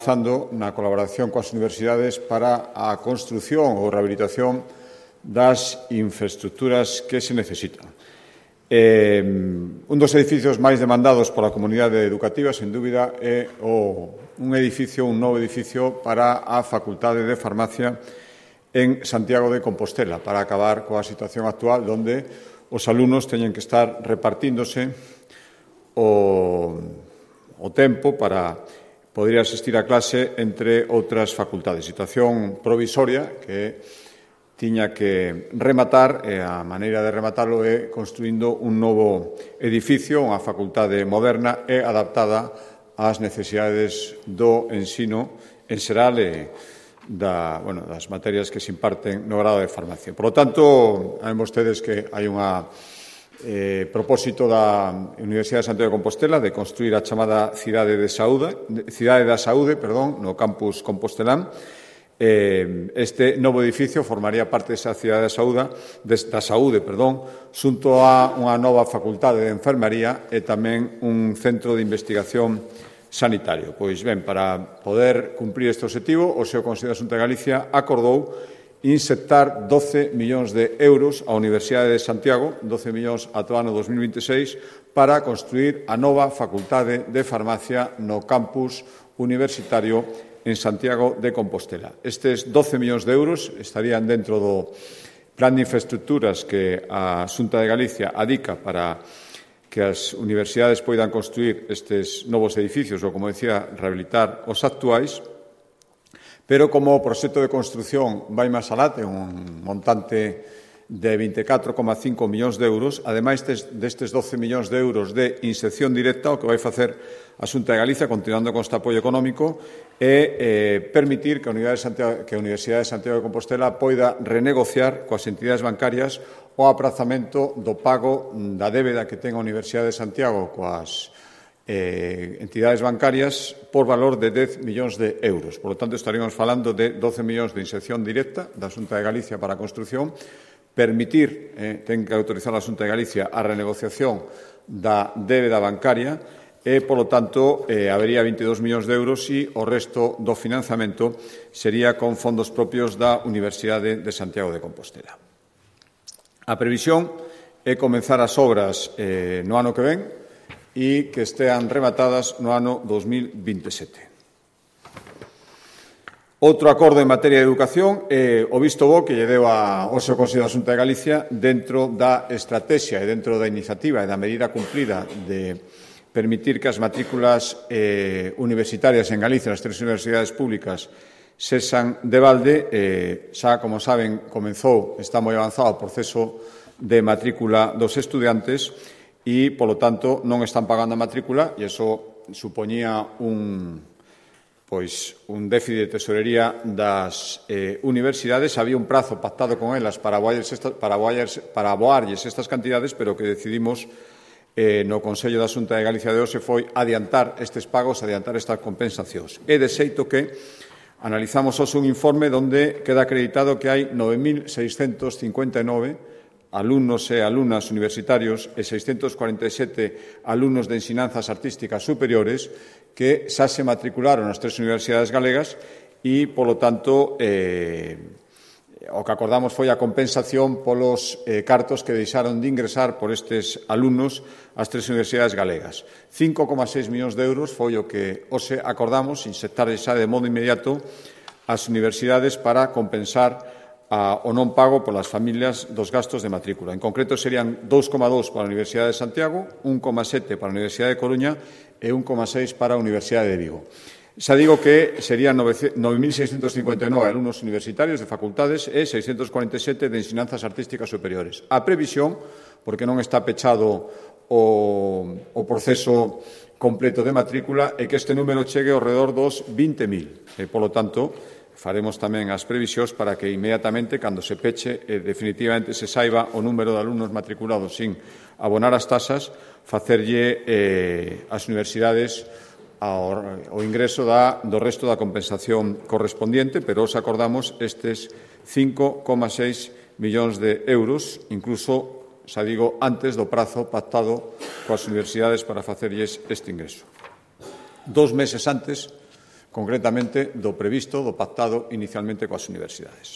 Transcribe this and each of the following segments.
avanzando na colaboración coas universidades para a construción ou rehabilitación das infraestructuras que se necesitan. Un dos edificios máis demandados pola comunidade educativa, sen dúbida, é un novo edificio para a Facultade de Farmacia en Santiago de Compostela, para acabar coa situación actual onde os alumnos teñen que estar repartíndose o tempo para poder asistir a clase entre outras facultades. Situación provisoria que tiña que rematar, e a maneira de rematarlo é construindo un novo edificio, unha facultade moderna e adaptada ás necesidades do ensino en xeral e das materias que se imparten no grado de farmacia. Por lo tanto, saben vostedes que hai unha propósito da Universidade de Santiago de Compostela de construir a chamada Cidade da Saúde, no campus compostelán. Este novo edificio formaría parte desa Cidade da Saúde, xunto a unha nova facultade de enfermaría e tamén un centro de investigación sanitario. Pois ben, para poder cumprir este objetivo, o seu Consello da Xunta de Galicia acordou insertar 12 millóns de euros á Universidade de Santiago, 12 millóns ata o ano 2026, para construir a nova Facultade de Farmacia no campus universitario en Santiago de Compostela. Estes 12 millóns de euros estarían dentro do plan de infraestructuras que a Xunta de Galicia adica para que as universidades poidan construir estes novos edificios ou, como decía, rehabilitar os actuais. Pero como o proxecto de construción vai máis alá, ten un montante de 24,5 millóns de euros, ademais destes 12 millóns de euros de inserción directa, o que vai facer a Xunta de Galicia, continuando con este apoio económico, é permitir que a Universidade de Santiago de Compostela poida renegociar coas entidades bancarias o aprazamento do pago da débeda que ten a Universidade de Santiago coas entidades bancarias por valor de 10 millóns de euros. Por lo tanto, estaríamos falando de 12 millóns de inserción directa da Xunta de Galicia para a construción, permitir, ten que autorizar a Xunta de Galicia a renegociación da débeda bancaria e, por lo tanto, habería 22 millóns de euros e o resto do financiamento sería con fondos propios da Universidade de Santiago de Compostela. A previsión é comenzar as obras no ano que ven e que estean rematadas no ano 2027. Outro acordo en materia de educación é o visto bo que lle deu ao seu Consello da Xunta de Galicia dentro da estrategia e dentro da iniciativa e da medida cumplida de permitir que as matrículas universitarias en Galicia, as tres universidades públicas, sexan de balde. Xa, como saben, está moi avanzado o proceso de matrícula dos estudiantes e, polo tanto, non están pagando a matrícula e iso supoñía un déficit de tesorería das universidades. Había un prazo pactado con elas para aboarlles estas cantidades, pero que decidimos no Consello da Xunta de Galicia de hoxe foi adiantar estes pagos, adiantar estas compensacións. É de xeito que analizamos hoxe un informe onde queda acreditado que hai 9.659 alumnos e alumnas universitarios e 647 alumnos de ensinanzas artísticas superiores que xa se matricularon nas tres universidades galegas e, polo tanto, o que acordamos foi a compensación polos cartos que deixaron de ingresar por estes alumnos ás tres universidades galegas. 5,6 millóns de euros foi o que hoxe acordamos insertar xa de modo inmediato ás universidades para compensar o non pago polas familias dos gastos de matrícula. En concreto, serían 2,2 para a Universidade de Santiago, 1,7 para a Universidade de Coruña e 1,6 para a Universidade de Vigo. Xa digo que serían 9.659 alumnos universitarios de facultades e 647 de ensinanzas artísticas superiores. A previsión, porque non está pechado o proceso completo de matrícula, é que este número chegue ao redor dos 20.000. Polo tanto, faremos tamén as previsións para que inmediatamente, cando se peche e definitivamente se saiba o número de alumnos matriculados sin abonar as tasas, facerlle ás universidades o ingreso do resto da compensación correspondiente, pero os acordamos estes 5,6 millóns de euros, incluso, xa digo, antes do prazo pactado coas universidades para facerlles este ingreso. 2 meses antes concretamente do previsto, do pactado inicialmente coas universidades.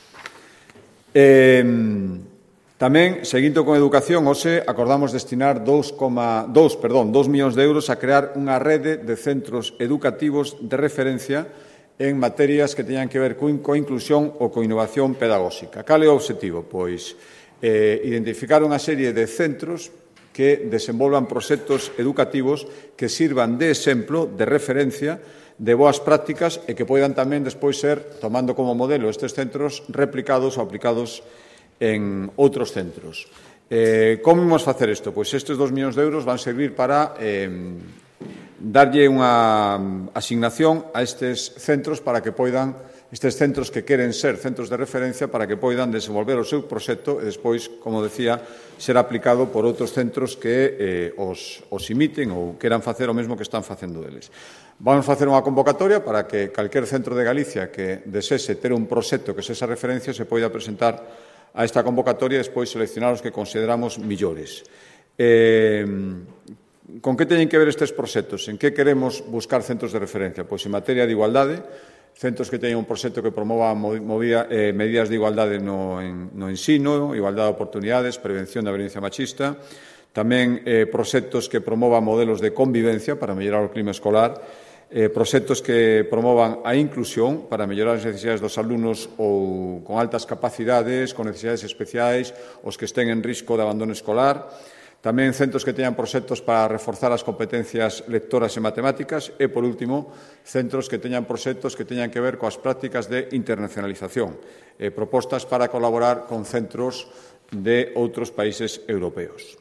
Tamén, seguindo con educación, hoxe acordamos destinar 2 millóns de euros a crear unha rede de centros educativos de referencia en materias que teñan que ver coa inclusión ou coa innovación pedagóxica. Cal é o obxectivo? Pois identificar unha serie de centros que desenvolvan proxectos educativos que sirvan de exemplo, de referencia, de boas prácticas e que poidan tamén despois ser, tomando como modelo estes centros, replicados ou aplicados en outros centros. Como imos facer isto? Pois estes 2 millóns de euros van servir para darlle unha asignación a estes centros para que poidan, estes centros que queren ser centros de referencia para que poidan desenvolver o seu proxecto e despois, como decía, ser aplicado por outros centros que os imiten ou queran facer o mesmo que están facendo deles. Vamos facer unha convocatoria para que calquer centro de Galicia que desese ter un proxecto que sexa referencia se poida presentar a esta convocatoria e despois seleccionar os que consideramos millores. Con que teñen que ver estes proxectos? En que queremos buscar centros de referencia? Pois en materia de igualdade, centros que teñan un proxecto que promova medidas de igualdade no ensino, igualdade de oportunidades, prevención da violencia machista, tamén proxectos que promovan modelos de convivencia para mellorar o clima escolar, proxectos que promovan a inclusión para mellorar as necesidades dos alumnos ou con altas capacidades, con necesidades especiais, os que estén en risco de abandono escolar, tamén centros que teñan proxectos para reforzar as competencias lectoras e matemáticas e, por último, centros que teñan proxectos que teñan que ver coas prácticas de internacionalización, propostas para colaborar con centros de outros países europeos.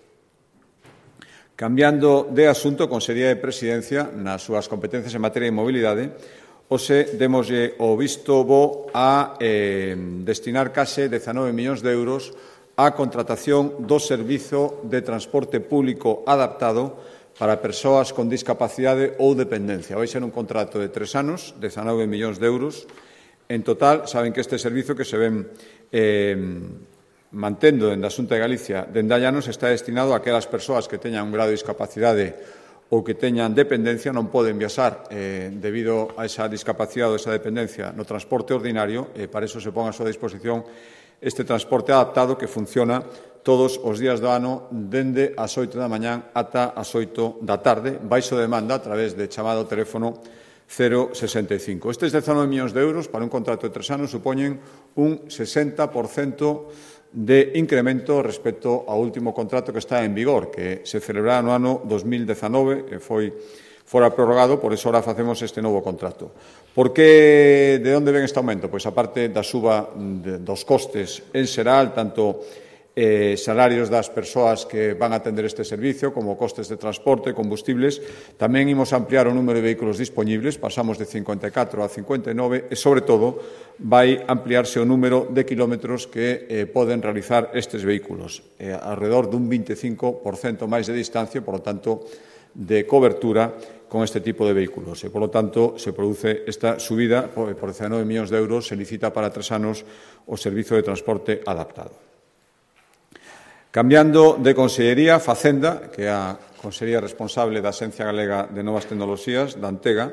Cambiando de asunto, a Consellería de Presidencia, nas súas competencias en materia de mobilidade, hoxe demoslle o visto bo a destinar case 19 millóns de euros á contratación do servizo de transporte público adaptado para persoas con discapacidade ou dependencia. Vai ser un contrato de 3 anos, 19 millóns de euros. En total, saben que este servizo que se ven mantendo dende a Xunta de Galicia dende hai anos está destinado a aquelas persoas que teñan un grado de discapacidade ou que teñan dependencia, non poden viaxar debido a esa discapacidade ou esa dependencia no transporte ordinario, e para iso se pon a súa disposición este transporte adaptado que funciona todos os días do ano dende as 8 da mañán ata as 8 da tarde, baixo demanda a través de chamado teléfono 065. Estes 19 millóns de euros para un contrato de 3 anos supoñen un 60% de incremento respecto ao último contrato que está en vigor, que se celebrará no ano 2019 e fora prorrogado, por iso ahora facemos este novo contrato. Por que, de onde ven este aumento? Pois a parte da suba dos costes en xeral, tanto salarios das persoas que van a atender este servicio, como costes de transporte, combustibles. Tamén imos ampliar o número de vehículos dispoñibles, pasamos de 54 a 59 e, sobre todo, vai ampliarse o número de kilómetros que poden realizar estes vehículos, alrededor dun 25% máis de distancia, por lo tanto, de cobertura con este tipo de vehículos. E, por lo tanto, se produce esta subida por 19 millóns de euros, se licita para 3 anos o servizo de transporte adaptado. Cambiando de consellería, Facenda, que é a consellería responsable da Axencia Galega de Novas Tecnoloxías, da Antega,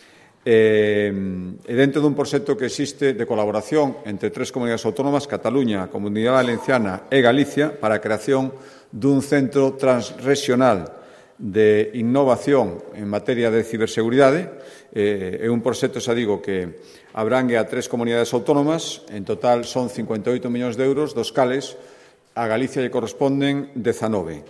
e dentro dun proxecto que existe de colaboración entre 3 comunidades autónomas, Cataluña, Comunidade Valenciana e Galicia, para a creación dun centro transregional de innovación en materia de ciberseguridade. É un proxecto, xa digo, que abrangue a 3 comunidades autónomas. En total son 58 millóns de euros, dos cales a Galicia lle corresponden 19.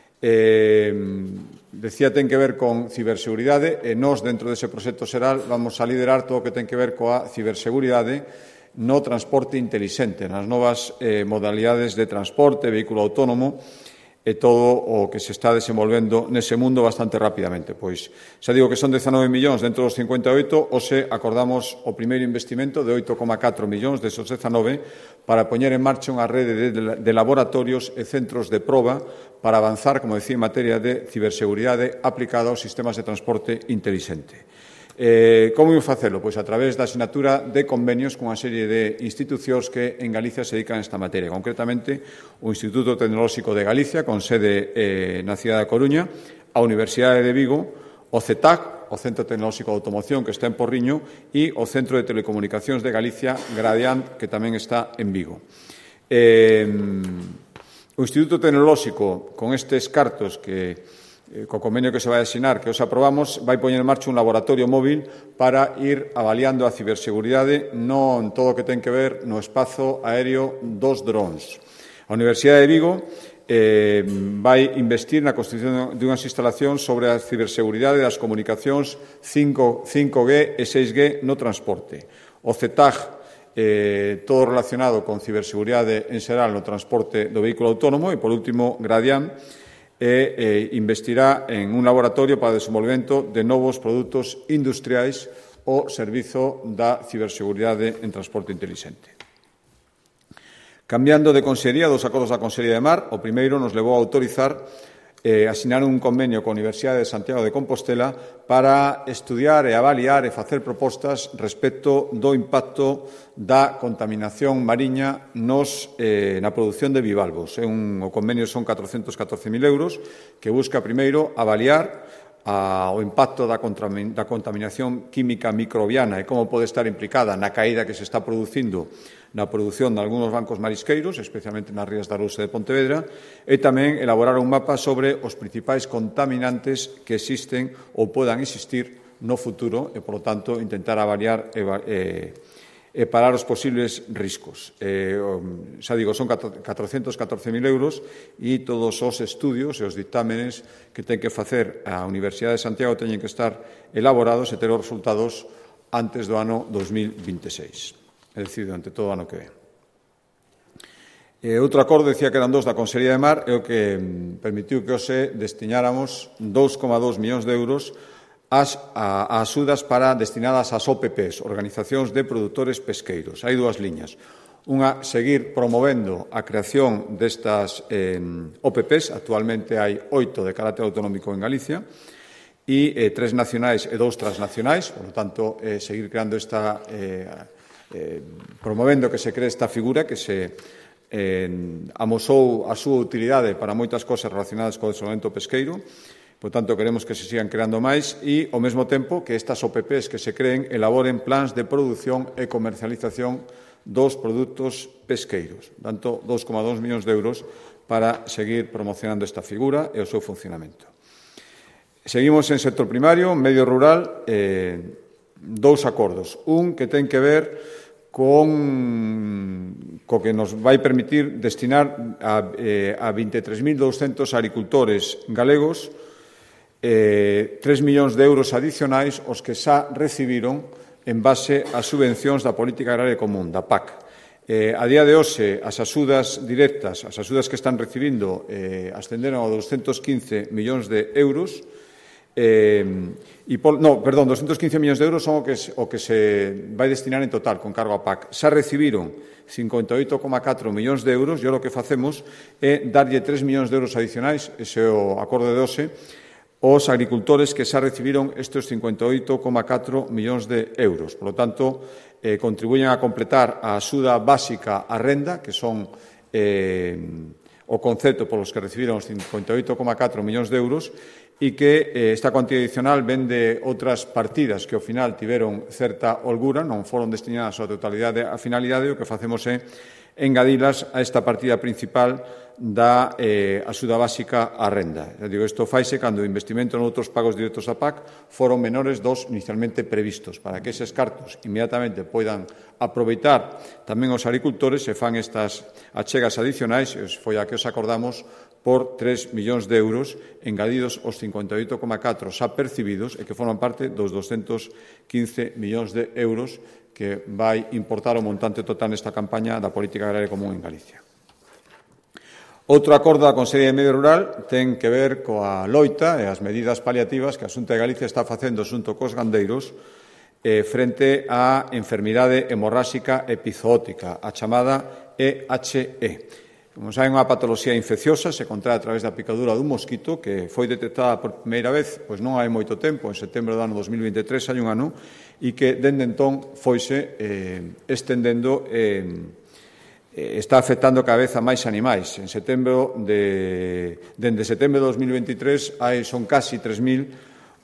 Decía, ten que ver con ciberseguridade e nós, dentro dese proxecto xeral, vamos a liderar todo o que ten que ver coa ciberseguridade no transporte intelixente, nas novas modalidades de transporte, vehículo autónomo e todo o que se está desenvolvendo nese mundo bastante rapidamente. Pois, xa digo que son 19 millóns dentro dos 58, hoxe acordamos o primeiro investimento de 8,4 millóns desos 19 para poñer en marcha unha rede de laboratorios e centros de proba para avanzar, como decía, en materia de ciberseguridade aplicada aos sistemas de transporte intelixente. Como imos facelo? Pois a través da asinatura de convenios con unha serie de institucións que en Galicia se dedican a esta materia. Concretamente, o Instituto Tecnolóxico de Galicia, con sede na cidade da Coruña, a Universidade de Vigo, o CETAC, o Centro Tecnolóxico de Automoción, que está en Porriño, e o Centro de Telecomunicacións de Galicia, Gradiant, que tamén está en Vigo. O Instituto Tecnolóxico, con estes cartos que co convenio que se vai asinar, que os aprobamos, vai poñer en marcha un laboratorio móvil para ir avaliando a ciberseguridade non todo o que ten que ver no espazo aéreo dos drones. A Universidade de Vigo vai investir na construción de unhas instalacións sobre a ciberseguridade das comunicacións 5G e 6G no transporte. O CETAG, todo relacionado con ciberseguridade en xeral no transporte do vehículo autónomo, e, por último, Gradiant, investirá en un laboratorio para o desenvolvemento de novos produtos industriais ao servizo da ciberseguridade en transporte intelixente. Cambiando de consellería, dos acordos da Consellería de Mar, o primeiro nos levou a autorizar asinar un convenio coa Universidade de Santiago de Compostela para estudiar e avaliar e facer propostas respecto do impacto da contaminación mariña na produción de bivalvos. O convenio son 414.000 euros, que busca primeiro avaliar o impacto da contaminación química microbiana e como pode estar implicada na caída que se está producindo na produción de algúns bancos marisqueiros, especialmente nas rías da Arousa de Pontevedra, e tamén elaborar un mapa sobre os principais contaminantes que existen ou podan existir no futuro e, por lo tanto, intentar avaliar e parar os posibles riscos. Xa digo, son 414.000 euros e todos os estudios e os dictámenes que ten que facer a Universidade de Santiago teñen que estar elaborados e ter os resultados antes do ano 2026. É dicir, durante todo o ano que ven. Outro acordo, decía que eran dos da Consellería de Mar, é o que permitiu que hoxe destiñáramos 2,2 millóns de euros a axudas destinadas ás OPPs, Organizacións de Produtores Pesqueiros. Hai dúas liñas. Unha, seguir promovendo a creación destas OPPs. Actualmente hai 8 de carácter autonómico en Galicia e 3 nacionais e 2 transnacionais. Por lo tanto, seguir creando promovendo que se cree esta figura que se amosou a súa utilidade para moitas cosas relacionadas co desenvolvemento pesqueiro. Por tanto, queremos que se sigan creando máis e, ao mesmo tempo, que estas OPPs que se creen elaboren plans de produción e comercialización dos produtos pesqueiros. Tanto, 2,2 millóns de euros para seguir promocionando esta figura e o seu funcionamento. Seguimos en sector primario, medio rural, dous acordos. Un que ten que ver co que nos vai permitir destinar a 23.200 agricultores galegos 3 millóns de euros adicionais os que xa recibiron en base ás subvencións da Política Agraria Común, da PAC. A día de hoxe, as axudas directas, as axudas que están recibindo, ascenderon a 215 millóns de euros. 215 millóns de euros son o que se vai destinar en total con cargo a PAC. Xa recibiron 58,4 millóns de euros e o que facemos é darlle 3 millóns de euros adicionais, ese é o acordo de hoxe, aos agricultores que xa recibiron estes 58,4 millóns de euros. Por lo tanto, contribuyen a completar a axuda básica á renda, que son o concepto polos que recibiron os 58,4 millóns de euros, e que esta cuantía adicional ven de outras partidas que ao final tiveron certa holgura, non foron destinadas á totalidade a finalidade, o que facemos é engadilas a esta partida principal da axuda básica á renda. Isto faise cando o investimento noutros pagos directos a PAC foron menores dos inicialmente previstos, para que eses cartos inmediatamente poidan aproveitar tamén os agricultores e fan estas achegas adicionais, e foi a que os acordamos por 3 millóns de euros engadidos aos 58,4 xa percibidos e que forman parte dos 215 millóns de euros que vai importar o montante total nesta campaña da Política Agraria Común en Galicia. Outro acordo da Consellería de Medio Rural ten que ver coa loita e as medidas paliativas que a Xunta de Galicia está facendo xunto cos gandeiros frente á enfermidade hemorráxica epizootica, a chamada EHE. Como saben, unha patoloxía infecciosa se contrae a través da picadura dun mosquito que foi detectada por primeira vez, pois non hai moito tempo, en setembro do ano 2023, hai un ano, e que, dende entón, foise estendendo está afectando cada vez a máis animais. Dende setembro de 2023 son casi 3.000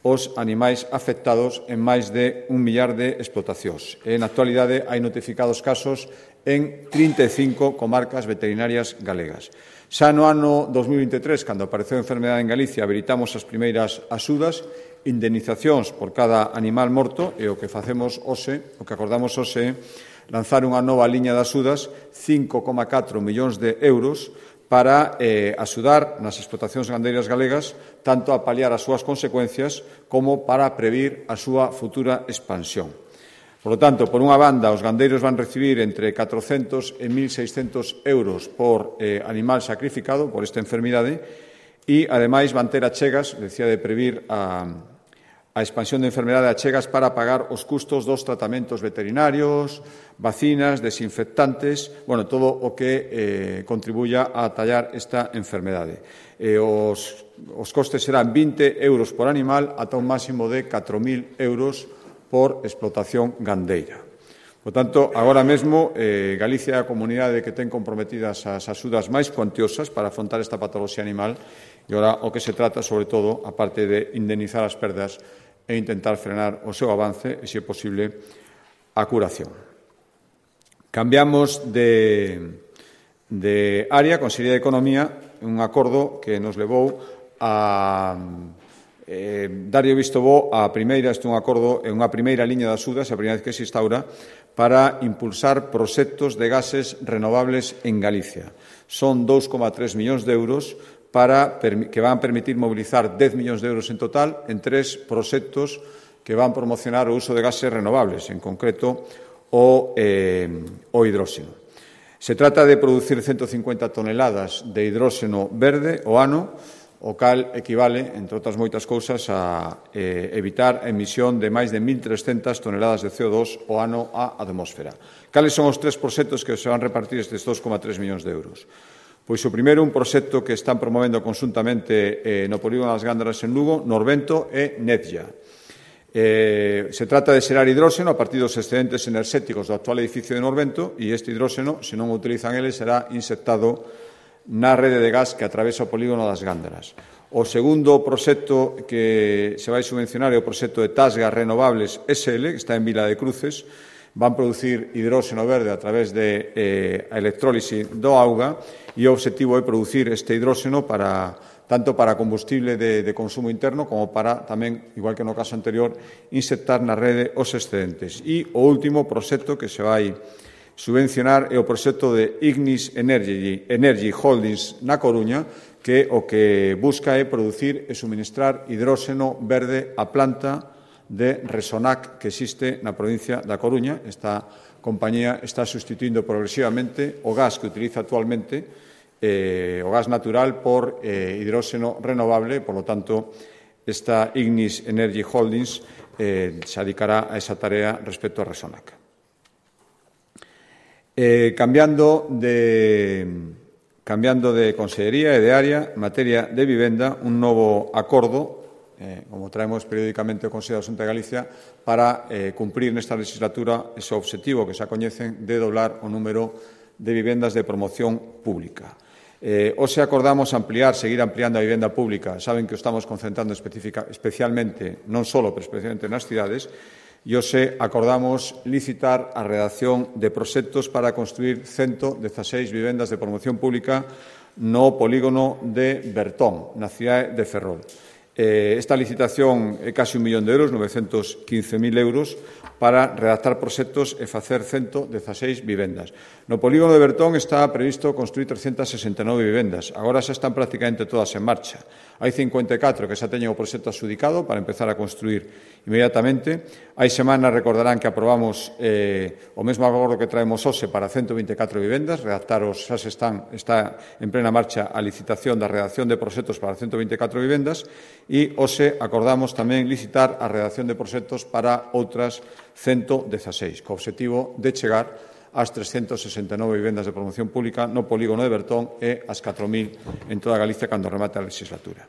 os animais afectados en máis de 1 millar de explotacións. Na actualidade hai notificados casos en 35 comarcas veterinarias galegas. Xa no ano 2023, cando apareceu a enfermedade en Galicia, habilitamos as primeiras axudas, indemnizacións por cada animal morto, e o que facemos hoxe, o que acordamos hoxe, lanzar unha nova liña de axudas, 5,4 millóns de euros, para axudar nas explotacións gandeiras galegas tanto a paliar as súas consecuencias como para previr a súa futura expansión. Por lo tanto, por unha banda, os gandeiros van recibir entre 400 e 1.600 euros por animal sacrificado por esta enfermidade e, ademais, van ter achegas, decía de previr a expansión da enfermedade, achegas para pagar os custos dos tratamentos veterinarios, vacinas, desinfectantes, todo o que contribuya a atallar esta enfermedade. Os costes serán 20 euros por animal ata un máximo de 4.000 euros por explotación gandeira. Por tanto, agora mesmo, Galicia é a comunidade que ten comprometidas as axudas máis cuantiosas para afrontar esta patoloxía animal e agora o que se trata, sobre todo, aparte de indemnizar as perdas, e intentar frenar o seu avance e, se é posible, a curación. Cambiamos de área, Consellería de Economía, un acordo que nos levou a darlle visto bo a primeira, este é un acordo, unha primeira liña de axudas, a primeira vez que se instaura, para impulsar proxectos de gases renovables en Galicia. Son 2,3 millóns de euros que van permitir mobilizar 10 millóns de euros en total en 3 proxectos que van promocionar o uso de gases renovables, en concreto o hidróxeno. Se trata de producir 150 toneladas de hidróxeno verde o ano, o cal equivale, entre outras moitas cousas, a evitar a emisión de máis de 1.300 toneladas de CO2 o ano á atmósfera. Cales son os 3 proxectos que se van repartir estes 2,3 millóns de euros? Pois o primeiro, un proxecto que están promovendo conxuntamente no Polígono das Gándaras en Lugo, Norvento e Netlla. Se trata de xerar hidróxeno a partir dos excedentes enerxéticos do actual edificio de Norvento e este hidróxeno, se non o utilizan eles, será insertado na rede de gas que atravesa o Polígono das Gándaras. O segundo proxecto que se vai subvencionar é o proxecto de Tasgas Renovables SL, que está en Vila de Cruces. Van producir hidróxeno verde a través de a electrólise do auga e o obxectivo é producir este hidróxeno tanto para combustible de consumo interno como para tamén, igual que no caso anterior, insertar na rede os excedentes. E o último proxecto que se vai subvencionar é o proxecto de Ignis Energy Holdings na Coruña, que o que busca é producir e suministrar hidróxeno verde á planta de Resonac que existe na provincia da Coruña. Esta compañía está sustituindo progresivamente o gas que utiliza actualmente, o gas natural, por hidróxeno renovable. Por lo tanto, esta Ignis Energy Holdings se dedicará a esa tarea respecto a Resonac. Cambiando de consellería e de área, en materia de vivenda, un novo acordo, como traemos periódicamente o Consello da Xunta de Galicia, para cumprir nesta legislatura ese objetivo que xa coñecen de doblar o número de vivendas de promoción pública. Hoxe acordamos seguir ampliando a vivenda pública. Saben que o estamos concentrando especialmente, non só, pero especialmente nas cidades, e hoxe acordamos licitar a redacción de proxectos para construir 116 vivendas de promoción pública no polígono de Bertón, na cidade de Ferrol. Esta licitación é casi 1 millón de euros, 915.000 euros, para redactar proxectos e facer 116 vivendas. No polígono de Bertón está previsto construir 369 vivendas. Agora xa están prácticamente todas en marcha. Hai 54 que xa teñen o proxecto adxudicado para empezar a construir inmediatamente. Hai semanas, recordarán, que aprobamos o mesmo acordo que traemos hoxe para 124 vivendas. Xa está en plena marcha a licitación da redacción de proxectos para 124 vivendas e hoxe acordamos tamén licitar a redacción de proxectos para outras 116, co obxectivo de chegar ás 369 vivendas de promoción pública no polígono de Bertón e ás 4.000 en toda Galicia cando remate a legislatura.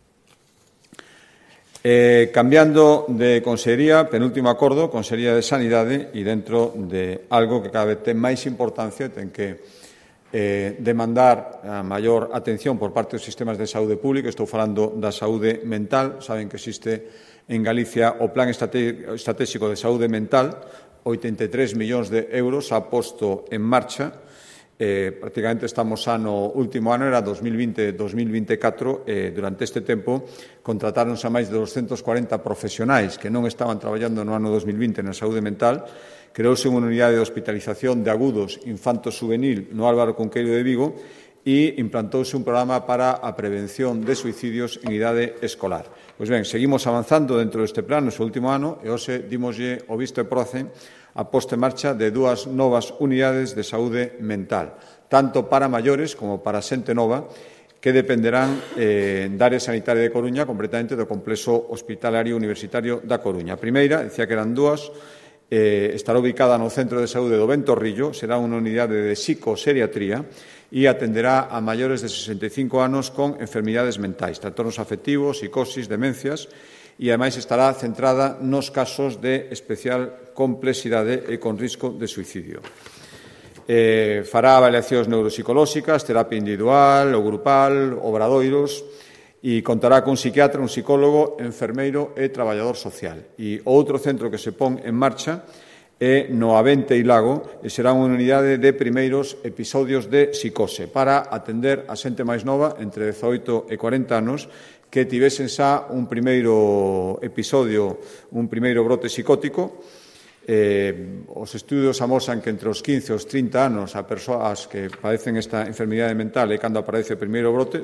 Cambiando de consellería, penúltimo acordo, Consellería de Sanidade, e dentro de algo que cada vez ten máis importancia, ten que demandar a maior atención por parte dos sistemas de saúde pública. Estou falando da saúde mental. Saben que existe en Galicia o Plan Estratégico de Saúde Mental, 83 millóns de euros ha posto en marcha. Prácticamente estamos no último ano, era 2020-2024, durante este tempo contratáronse a máis de 240 profesionais que non estaban traballando no ano 2020 na saúde mental. Creouse unha unidade de hospitalización de agudos infanto-juvenil no Álvaro Cunqueiro de Vigo e implantouse un programa para a prevención de suicidios en idade escolar. Pois ben, seguimos avanzando dentro deste plan no seu último ano e hoxe dimoslle o visto e proce a posta en marcha de 2 novas unidades de saúde mental, tanto para maiores como para xente nova, que dependerán da área sanitaria de Coruña, completamente do complexo hospitalario universitario da Coruña. A primeira, decía que eran 2, estará ubicada no Centro de Saúde do Ventorrillo, será unha unidade de psicoseriatría e atenderá a maiores de 65 anos con enfermidades mentais, trastornos afectivos, psicosis, demencias, e, ademais, estará centrada nos casos de especial complexidade e con risco de suicidio. Fará avaliacións neuropsicolóxicas, terapia individual ou grupal, obradoiros, e contará con un psiquiatra, un psicólogo, enfermeiro e traballador social. E outro centro que se pon en marcha é no Avente e Lago, e será unha unidade de primeiros episodios de psicose para atender a xente máis nova, entre 18 e 40 anos, que tivesen xa un primeiro episodio, un primeiro brote psicótico. Os estudios amosan que entre os 15 e os 30 anos a persoas que padecen esta enfermidade mental e cando aparece o primeiro brote,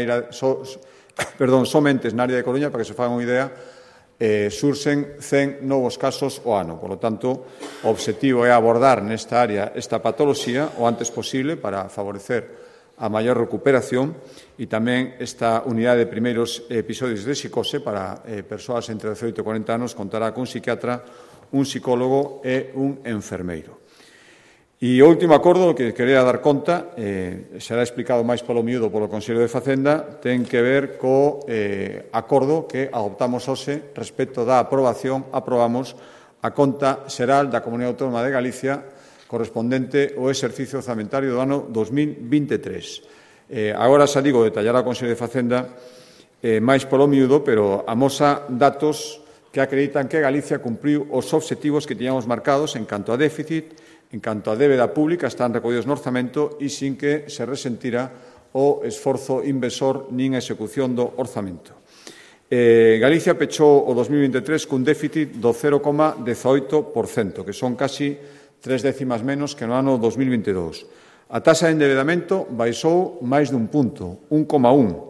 somente na área de Coruña, para que se fagan unha idea, surxen 100 novos casos ao ano. Por lo tanto, o obxectivo é abordar nesta área esta patoloxía o antes posible para favorecer a maior recuperación e tamén esta unidade de primeiros episodios de psicose para persoas entre 18 e 40 anos contará con un psiquiatra, un psicólogo e un enfermeiro. E o último acordo que quería dar conta, será explicado máis polo miúdo polo Consello de Facenda, ten que ver co acordo que adoptamos hoxe respecto da aprobamos a conta xeral da Comunidade Autónoma de Galicia correspondente ao exercicio orzamentario do ano 2023. Agora xa digo, detallará o Consello de Facenda máis polo miúdo, pero amosa datos que acreditan que Galicia cumpriu os obxectivos que tiñamos marcados en canto a déficit, en canto a débeda pública, están recollidos no orzamento e sin que se resentira o esforzo inversor nin a execución do orzamento. Galicia pechou o 2023 cun déficit do 0,18%, que son casi 3 décimas menos que no ano 2022. A taxa de endebedamento baixou máis dun punto, 1,1.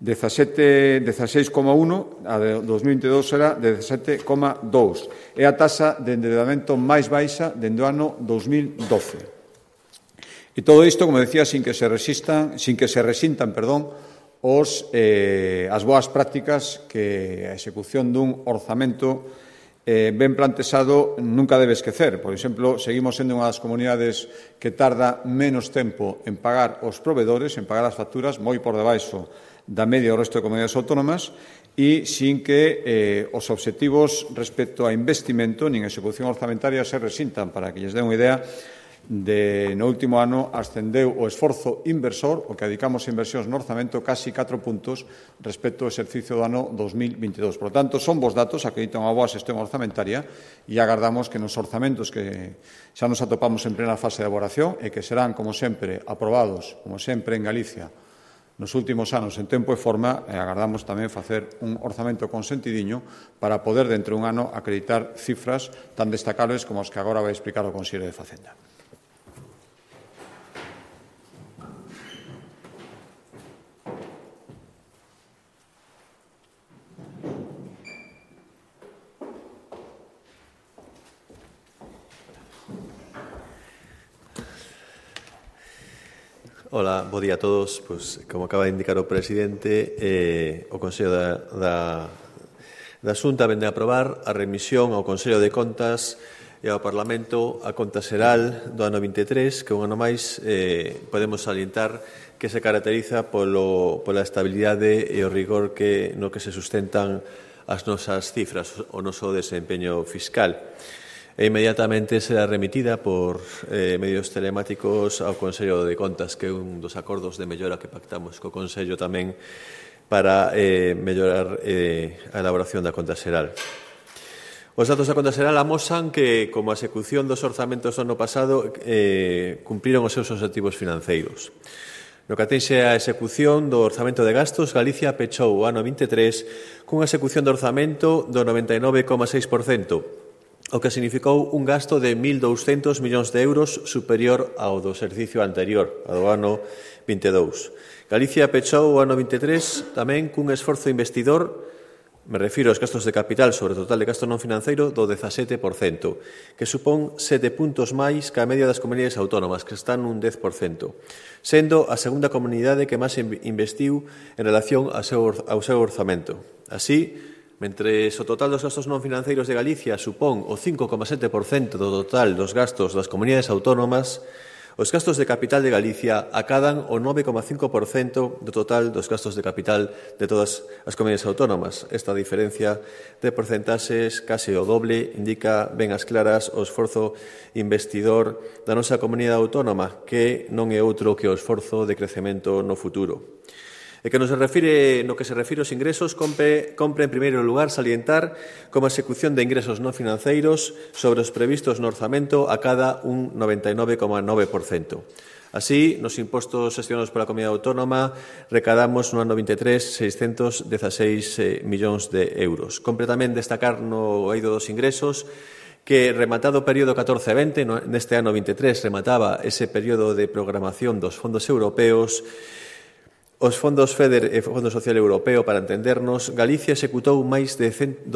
16,1, a de 2022 era de 17,2. É a taxa de endebedamento máis baixa dende o ano 2012. E todo isto, como decía, sin que se resintan, as boas prácticas que a execución dun orzamento ben plantexado nunca debe esquecer. Por exemplo, seguimos sendo unha das comunidades que tarda menos tempo en pagar os provedores, en pagar as facturas, moi por debaixo da media do resto de comunidades autónomas, e sin que os obxectivos respecto a investimento nin a execución orzamentaria se resintan. Para que lles den unha idea, no último ano ascendeu o esforzo inversor, o que dedicamos a inversións no orzamento, casi 4 puntos respecto ao exercicio do ano 2022. Por lo tanto, son bons datos, acreditan unha boa xestión orzamentaria e agardamos que nos orzamentos que xa nos atopamos en plena fase de elaboración e que serán, como sempre, aprobados, como sempre en Galicia, nos últimos anos en tempo e forma, agardamos tamén facer un orzamento consentidiño para poder, dentro de un ano, acreditar cifras tan destacables como as que agora vai explicar o Consello de Facenda. Ola, bo día a todos. Pois, como acaba de indicar o presidente, o Consello da Xunta vende a aprobar a remisión ao Consello de Contas e ao Parlamento a conta xeral do ano 23, que un ano máis podemos salientar que se caracteriza pola estabilidade e o rigor no que se sustentan as nosas cifras, o noso desempeño fiscal. E inmediatamente será remitida por medios telemáticos ao Consello de Contas, que é un dos acordos de mellora que pactamos co Consello tamén para mellorar a elaboración da conta xeral. Os datos da conta xeral amosan que, como a execución dos orzamentos do ano pasado, cumpriron os seus obxectivos financeiros. No que atinxe a execución do orzamento de gastos, Galicia pechou o ano 23 cunha execución do orzamento do 99,6%, o que significou un gasto de 1.200 millóns de euros superior ao do exercicio anterior, ao do ano 22. Galicia pechou o ano 23 tamén cun esforzo investidor, me refiro aos gastos de capital sobre o total de gasto non financeiro, do 17%, que supón 7 puntos máis que a media das comunidades autónomas, que están nun 10%, sendo a segunda comunidade que máis investiu en relación ao seu orzamento. Así, mentre o total dos gastos non financeiros de Galicia supón o 5,7% do total dos gastos das comunidades autónomas, os gastos de capital de Galicia acadan o 9,5% do total dos gastos de capital de todas as comunidades autónomas. Esta diferencia de porcentaxes, case o doble, indica ben as claras o esforzo investidor da nosa comunidade autónoma, que non é outro que o esforzo de crecemento no futuro. E que no que se refire aos ingresos, compre en primeiro lugar salientar como a execución de ingresos non financeiros sobre os previstos no orzamento acada un 99,9%. Así, nos impostos xestionados pola Comunidade Autónoma recadamos no ano 23 616 millóns de euros. Compre tamén destacar no eido dos ingresos que, rematado o período 14-20, neste ano 23 remataba ese período de programación dos fondos europeos. Os fondos FEDER e Fondo Social Europeo, para entendernos, Galicia executou máis do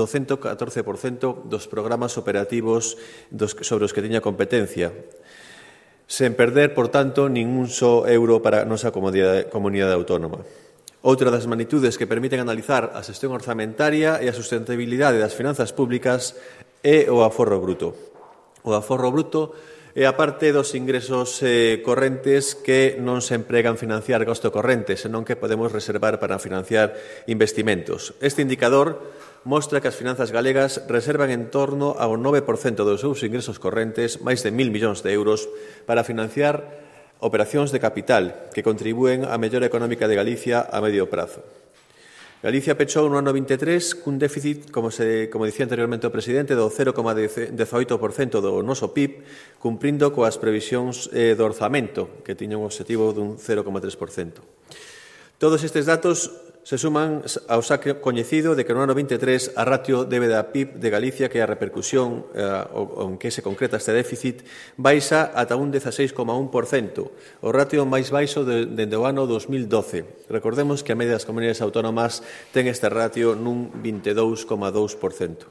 114% dos programas operativos sobre os que tiña competencia, sen perder, por tanto, ningún só euro para a nosa comunidade autónoma. Outra das magnitudes que permiten analizar a xestión orzamentaria e a sustentabilidade das finanzas públicas é o aforro bruto. O aforro bruto é a parte dos ingresos correntes que non se empregan financiar gasto corrente, senón que podemos reservar para financiar investimentos. Este indicador mostra que as finanzas galegas reservan en torno ao 9% dos seus ingresos correntes, máis de 1.000 millóns de euros, para financiar operacións de capital que contribúen á mellora económica de Galicia a medio prazo. Galicia pechou no ano 23 cun déficit, como dicía anteriormente o presidente, do 0,18% do noso PIB, cumprindo coas previsións do orzamento, que tiña un obxectivo dun 0,3%. Todos estes datos se suman ao xa coñecido de que no ano 23 a ratio débeda PIB de Galicia, que é a repercusión en que se concreta este déficit, baixa ata un 16,1%, o ratio máis baixo dende o ano 2012. Recordemos que a media das comunidades autónomas ten este ratio nun 22,2%.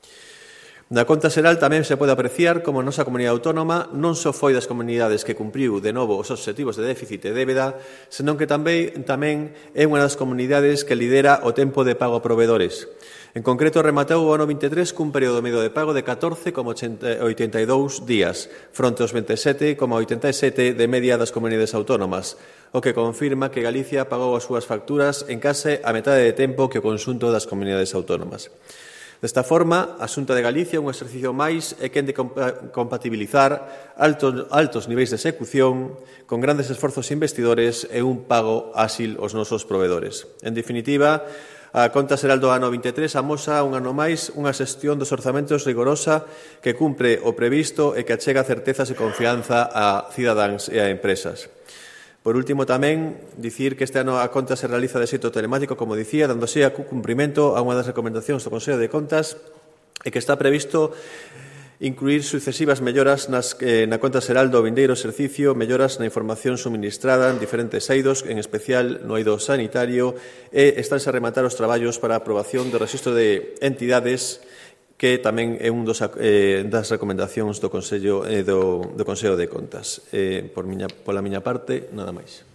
Na conta xeral tamén se pode apreciar como a nosa comunidade autónoma non só foi das comunidades que cumpriu de novo os obxectivos de déficit e débeda, senón que tamén é unha das comunidades que lidera o tempo de pago a provedores. En concreto, rematou o ano 23 cun período medio de pago de 14,82 días, fronte aos 27,87 de media das comunidades autónomas, o que confirma que Galicia pagou as súas facturas en case a metade de tempo que o conxunto das comunidades autónomas. Desta forma, a Xunta de Galicia, un exercicio máis, é quen de compatibilizar altos niveis de execución con grandes esforzos investidores e un pago áxil aos nosos provedores. En definitiva, a conta xeral do ano 23 amosa un ano máis unha xestión dos orzamentos rigorosa que cumpre o previsto e que achega certezas e confianza a cidadáns e a empresas. Por último, tamén, dicir que este ano a conta se realiza de xeito telemático, como dicía, dándose a cumprimento a unha das recomendacións do Consello de Contas e que está previsto incluir sucesivas melloras na conta xeral do vindeiro exercicio, melloras na información suministrada en diferentes eidos, en especial no eido sanitario, e estánse a rematar os traballos para a aprobación do rexistro de entidades, que tamén é un das recomendacións do Consello de Contas. Pola miña parte, nada máis.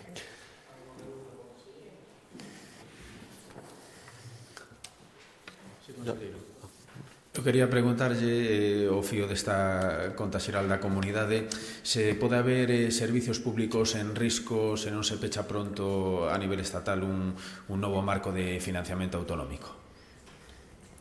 Eu quería preguntarlle ao fío desta conta xeral da comunidade se pode haber servizos públicos en risco se non se pecha pronto a nivel estatal un novo marco de financiamento autonómico.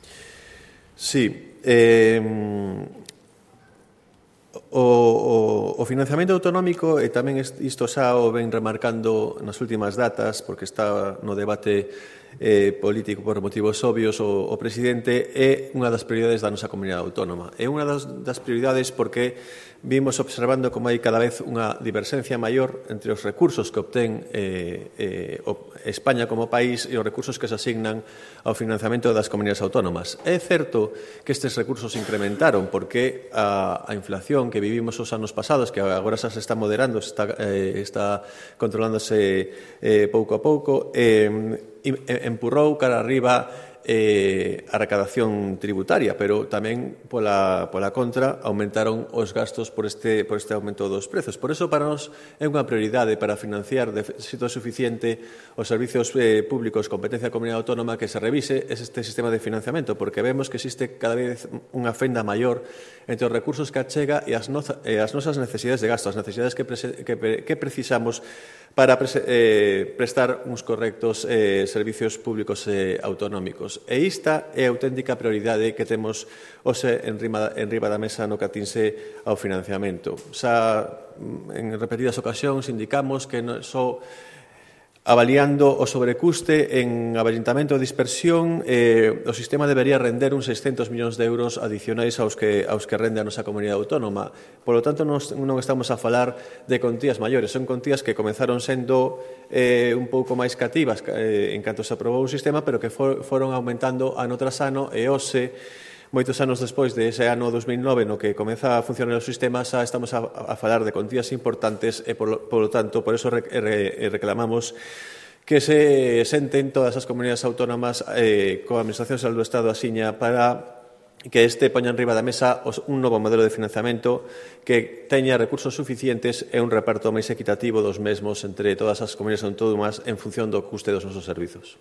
Sí, o O financiamento autonómico, e tamén isto xa o ven remarcando nas últimas datas, porque está no debate político por motivos obvios, o presidente é unha das prioridades da nosa comunidade autónoma. É unha das prioridades porque vimos observando como hai cada vez unha diversencia maior entre os recursos que obtén España como país e os recursos que se asignan ao financiamento das comunidades autónomas. É certo que estes recursos incrementaron porque a inflación que vivimos os anos pasados, que agora xa se está moderando, está controlándose pouco a pouco, empurrou cara arriba a recadación tributaria, pero tamén pola contra aumentaron os gastos por este aumento dos prezos. Por eso para nós é unha prioridade para financiar de xeito suficiente os servicios públicos competencia da comunidade autónoma que se revise este sistema de financiamento, porque vemos que existe cada vez unha fenda maior entre os recursos que achega e as nosas necesidades de gasto, as necesidades que precisamos para prestar uns correctos servicios públicos autonómicos. E esta é a auténtica prioridade que temos hoxe en riba da mesa no que atinse ao financiamento. Xa en repetidas ocasións indicamos que non só avaliando o sobrecuste en avallentamento e dispersión, o sistema debería render uns 600 millóns de euros adicionais aos que rende a nosa comunidade autónoma. Por lo tanto, non estamos a falar de contías maiores, son contías que comenzaron sendo un pouco máis cativas en canto se aprobou o sistema, pero que foron aumentando ano tras ano e hoxe, moitos anos despois de ese ano 2009 no que comeza a funcionar o sistema, xa estamos a falar de contías importantes e, polo tanto, por eso reclamamos que se senten todas as comunidades autónomas coa Administración Xeral do Estado asiña para que poña en riba da mesa un novo modelo de financiamento que teña recursos suficientes e un reparto máis equitativo dos mesmos entre todas as comunidades autónomas en función do custe dos nosos servizos.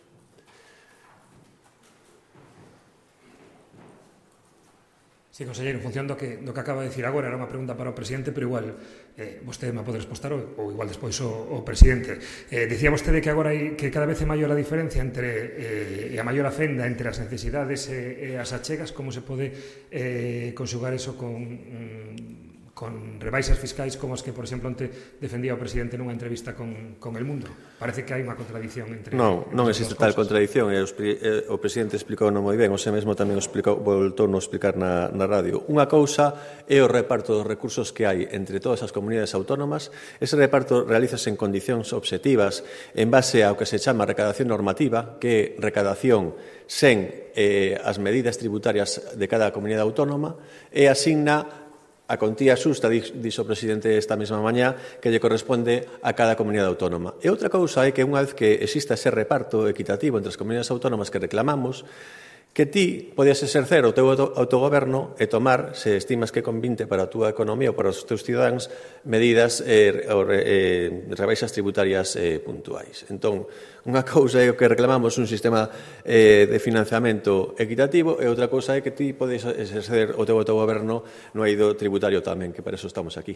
Sí, conselleiro, en función do que acaba de dicir agora, era unha pregunta para o presidente, pero igual vostede me pode responder ou igual despois o presidente. Dicía vostede que agora que cada vez é maior a diferencia entre a maior a fenda entre as necesidades e as achegas. Como se pode conxugar eso con rebaixas fiscais como as que, por exemplo, onte defendía o presidente nunha entrevista con El Mundo? Parece que hai unha contradición entre... Non existe tal contradición, o presidente explicou non moi ben, o xe mesmo tamén voltou a explicar na radio. Unha cousa é o reparto dos recursos que hai entre todas as comunidades autónomas. Ese reparto realízase en condicións obxectivas en base ao que se chama recadación normativa, que é recadación sen as medidas tributarias de cada comunidade autónoma, e asigna a contía xusta, dixo o presidente esta mesma mañá, que lle corresponde a cada comunidade autónoma. E outra cousa é que unha vez que exista ese reparto equitativo entre as comunidades autónomas que reclamamos, que ti podías exercer o teu autogoberno e tomar, se estimas que convinte para a túa economía ou para os teus cidadáns, medidas rebaixas tributarias puntuais. Entón, unha cousa é o que reclamamos un sistema de financiamento equitativo e outra cousa é que ti podes exercer o teu autogoberno no eido tributario tamén, que para eso estamos aquí.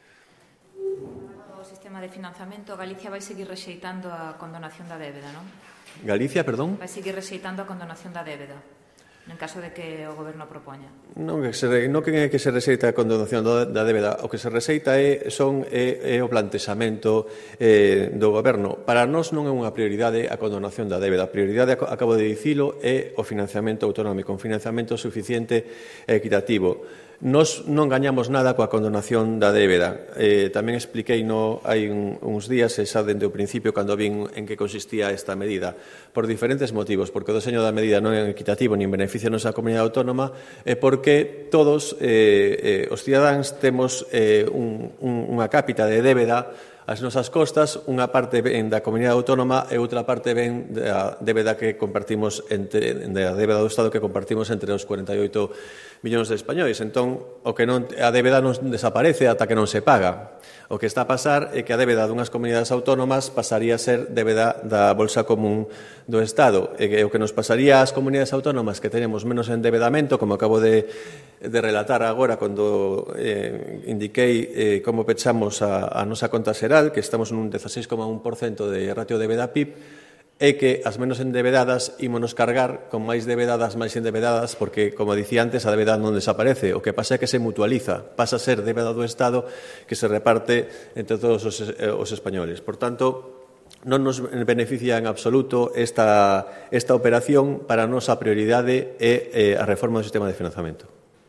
O sistema de financiamento, Galicia vai seguir rexeitando a condonación da débeda, non? Galicia, perdón? Vai seguir rexeitando a condonación da débeda, en caso de que o Goberno propoña. Non que se rexeita a condonación da débeda, o que se rexeita é o plantexamento do Goberno. Para nós non é unha prioridade a condonación da débeda. A prioridade, acabo de dicilo, é o financiamento autonómico, un financiamento suficiente e equitativo. Nos non gañamos nada coa condonación da débeda. Tamén expliquei hai uns días, xa dende o principio, cando vin en que consistía esta medida, por diferentes motivos, porque o deseño da medida non é equitativo nin beneficia a nosa comunidade autónoma, e porque todos os cidadáns temos unha cápita de débeda as nosas costas, unha parte ven da comunidade autónoma e outra parte ven da débeda que compartimos da débeda do Estado que compartimos entre os 48 millóns de españois. Entón, a débeda non desaparece ata que non se paga. O que está a pasar é que a débeda dunhas comunidades autónomas pasaría a ser débeda da Bolsa Común do Estado. E o que nos pasaría ás comunidades autónomas que tenemos menos endebedamento, como acabo de relatar agora cando indiquei como pechamos a nosa conta xeral, que estamos nun 16,1% de ratio débeda PIB, é que as menos endebedadas ímonos cargar con máis debedadas, máis endebedadas, porque, como dicía antes, a debeda non desaparece. O que pasa é que se mutualiza, pasa a ser debeda do Estado que se reparte entre todos os españoles. Por tanto, non nos beneficia en absoluto esta operación. Para a nosa prioridade é a reforma do sistema de financiamento.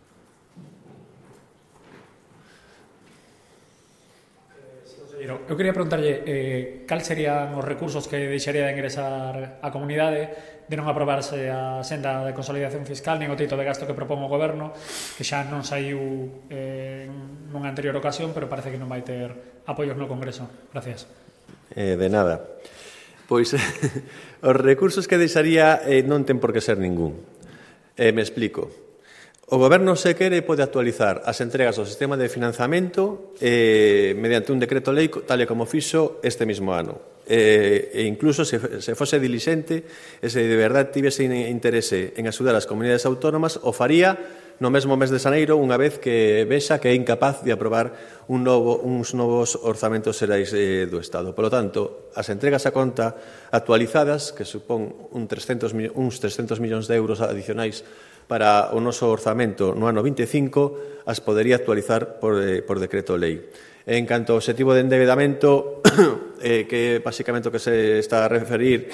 Eu quería preguntarlle cal serían os recursos que deixaría de ingresar a comunidade de non aprobarse a senda de consolidación fiscal nin o teito de gasto que propón o Goberno, que xa non saiu nunha anterior ocasión, pero parece que non vai ter apoios no Congreso. Gracias. De nada. Pois os recursos que deixaría non ten por que ser ningún. Me explico. O Goberno, se quere, pode actualizar as entregas do sistema de financiamento mediante un decreto lei, tal e como fixo este mesmo ano. E incluso, se fose dilixente e se de verdade tivese interese en axudar as comunidades autónomas, o faría no mesmo mes de xaneiro, unha vez que vexa que é incapaz de aprobar uns novos orzamentos xerais do Estado. Por lo tanto, as entregas a conta actualizadas, que supón uns 300 millóns de euros adicionais para o noso orzamento no ano 25, as podería actualizar por decreto lei. En canto ao obxectivo de endebedamento, que basicamente o que se está a referir,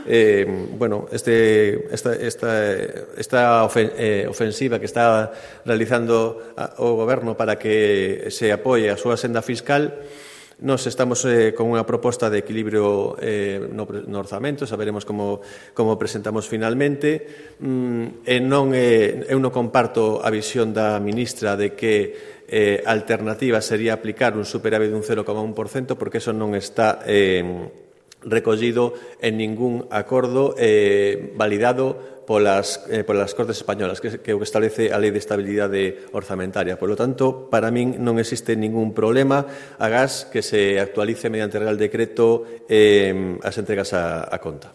esta ofensiva que está realizando o Goberno para que se apoie a súa senda fiscal, nos estamos con unha proposta de equilibrio no orzamento, saberemos como presentamos finalmente. Eu non comparto a visión da ministra de que a alternativa sería aplicar un superávit dun 0,1%, porque eso non está recollido en ningún acordo validado polas Cortes Españolas, que o que establece a Lei de Estabilidade Orzamentaria. Por lo tanto, para min non existe ningún problema agás que se actualice mediante Real Decreto as entregas a conta.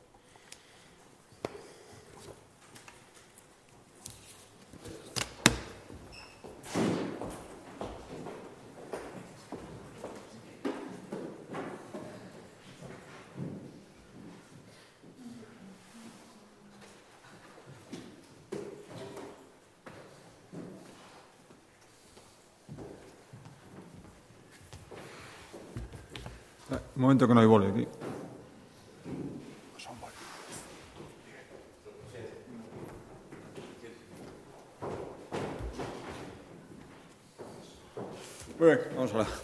Un momento que no hay boli aquí. Muy bien, vamos a ver.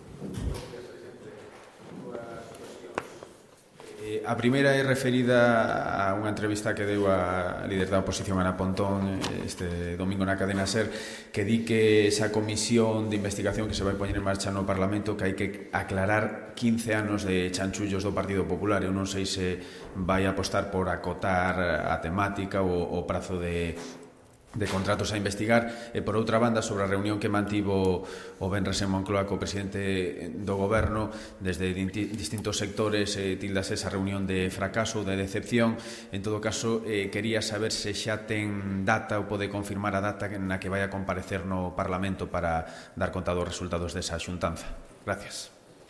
A primeira é referida a unha entrevista que deu a líder da oposición Ana Pontón este domingo na cadena SER, que di que esa comisión de investigación que se vai poñer en marcha no Parlamento, que hai que aclarar 15 anos de chanchullos do Partido Popular. Eu non sei se vai apostar por acotar a temática ou o prazo de contratos a investigar. E, por outra banda, sobre a reunión que mantivo o venres en Moncloa co presidente do Goberno, desde distintos sectores tildas esa reunión de fracaso ou de decepción. En todo caso, quería saber se xa ten data ou pode confirmar a data na que vai a comparecer no Parlamento para dar conta dos resultados desa xuntanza. Gracias.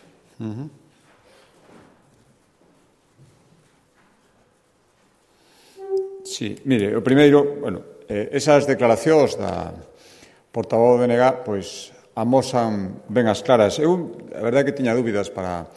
Sí, mire, o primeiro, esas declaracións da portavoz do BNG pois amosan ben as claras. Eu, a verdade, que tiña dúbidas para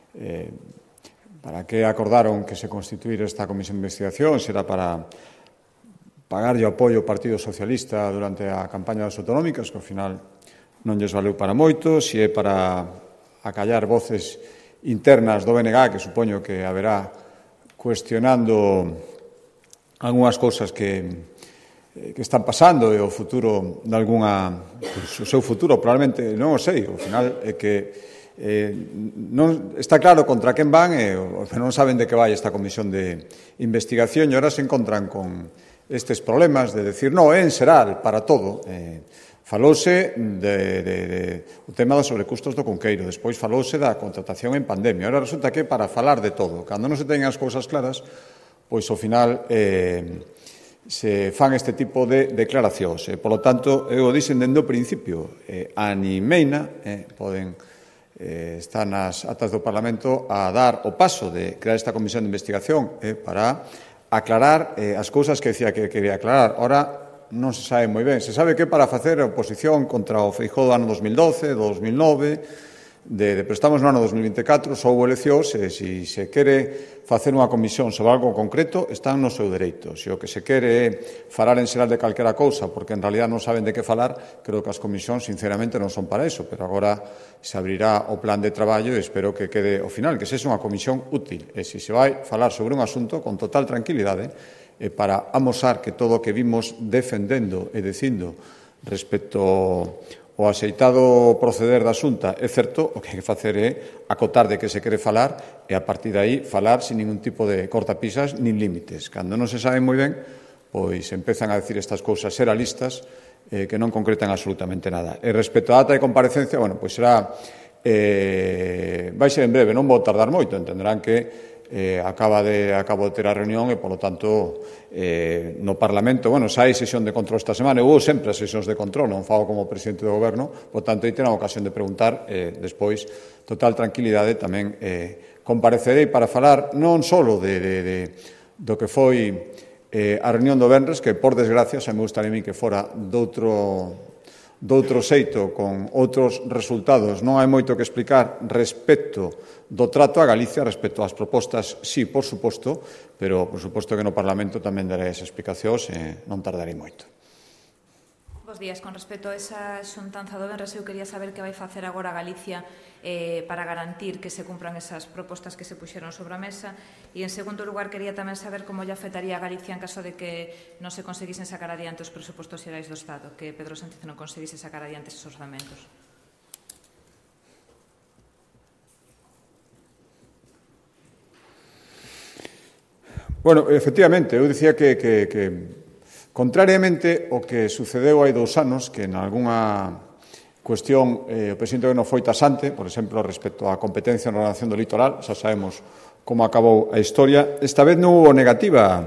que acordaron que se constituíra esta comisión de investigación, se era para pagarlle apoio ao Partido Socialista durante a campaña das autonómicas, que ao final non lles valeu para moito, se é para acallar voces internas do BNG, que supoño que haberá cuestionando algunhas cousas que están pasando e o futuro de algunha, o seu futuro probablemente non o sei, ao final é que non está claro contra quen van e non saben de que vai esta comisión de investigación e ahora se encontran con estes problemas de decir, non, é en xeral para todo. Falouse o tema dos sobrecustos do Cunqueiro, despois falouse da contratación en pandemia, ahora resulta que para falar de todo, cando non se teñen as cousas claras, pois ao final se fan este tipo de declaracións. Por lo tanto, eu o dixen dende o principio, animeina, poden está nas atas do Parlamento a dar o paso de crear esta comisión de investigación para aclarar as cousas que decía que quería aclarar. Ora, non se sabe moi ben. Se sabe que para facer oposición contra o Feijóo do ano 2012, do 2009, pero estamos no ano 2024, só houve eleccións, e se se quere facer unha comisión sobre algo concreto, están no seu dereito. Se o que se quere é falar en xeral de calquera cousa, porque en realidad non saben de que falar, creo que as comisións, sinceramente, non son para eso, pero agora se abrirá o plan de traballo e espero que quede ao final, que sexa unha comisión útil. E se se vai falar sobre un asunto con total tranquilidade, para amosar que todo o que vimos defendendo e dicindo respecto o axeitado proceder da Xunta é certo, o que hai que facer é acotar de que se quere falar e a partir de aí falar sin ningún tipo de cortapisas nin límites. Cando non se sabe moi ben, pois empezan a decir estas cousas seralistas que non concretan absolutamente nada. E respecto á data de comparecencia, bueno, pois será vai ser en breve, non vou tardar moito, entenderán que acabo de ter a reunión e, polo tanto, no Parlamento, bueno, xa hai sesión de control esta semana, houve sempre as sesións de control, non fago como presidente do Goberno, por tanto, aí terá a ocasión de preguntar, despois, total tranquilidade, tamén comparecerei para falar non só do que foi a reunión do venres, que, por desgracia, xa me gustaría a mí que fora doutro xeito, con outros resultados. Non hai moito que explicar respecto do trato a Galicia, respecto ás propostas, sí, por suposto, pero, por suposto, que no Parlamento tamén darei as explicacións e non tardarei moito. Bos días. Con respecto a esa xuntanza do venres, eu quería saber que vai facer agora Galicia para garantir que se cumpran esas propostas que se puxeron sobre a mesa. E, en segundo lugar, quería tamén saber como lle afectaría a Galicia en caso de que non se conseguisen sacar adiante os presupostos xerais do Estado, que Pedro Sánchez non conseguise sacar adiante esos orzamentos. Bueno, efectivamente, eu dicía que contrariamente ao que sucedeu hai 2 anos, que en algunha cuestión o presidente non foi tasante, por exemplo, respecto á competencia na ordenación do litoral, xa sabemos como acabou a historia, esta vez non hubo negativa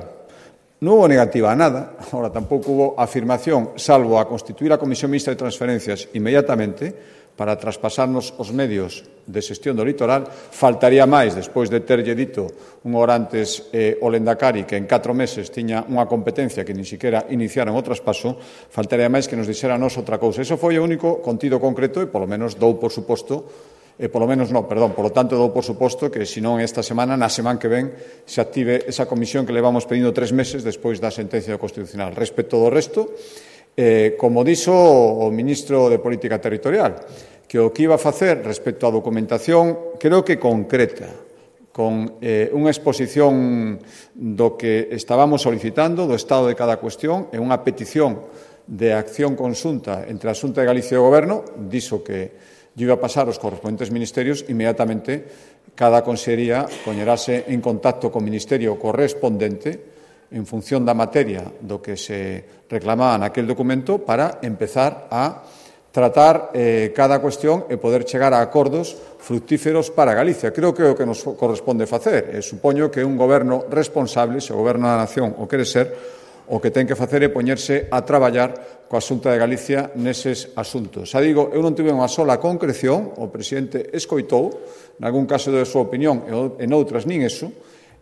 a nada, ahora tampouco hubo afirmación, salvo a constituir a Comisión Mixta de Transferencias inmediatamente, para traspasarnos os medios de xestión do litoral. Faltaría máis, despois de terlle dito un hora antes o Lendakari que en 4 meses tiña unha competencia que nin siquiera iniciaron o traspaso, faltaría máis que nos dixera nos outra cousa. Iso foi o único contido concreto e, polo menos, dou por suposto, polo tanto, dou por suposto que, se non esta semana, na semana que ven, se active esa comisión que levamos pedindo 3 meses despois da sentencia do Constitucional. Respecto do resto, como dixo o ministro de Política Territorial, que o que iba a facer respecto á documentación creo que concreta, con unha exposición do que estábamos solicitando, do estado de cada cuestión, e unha petición de acción conxunta entre a Xunta de Galicia e o Goberno, dixo que iba a pasar aos correspondentes ministerios, inmediatamente cada consellería poñerase en contacto co ministerio correspondente en función da materia do que se reclamaba naquel documento para empezar a tratar cada cuestión e poder chegar a acordos fructíferos para Galicia. Creo que é o que nos corresponde facer. Supoño que un goberno responsable, se o goberno da nación o quere ser, o que ten que facer é poñerse a traballar coa Xunta de Galicia neses asuntos. Xa digo, eu non tive unha sola concreción, o presidente escoitou, nalgún caso de súa opinión e noutras nin eso,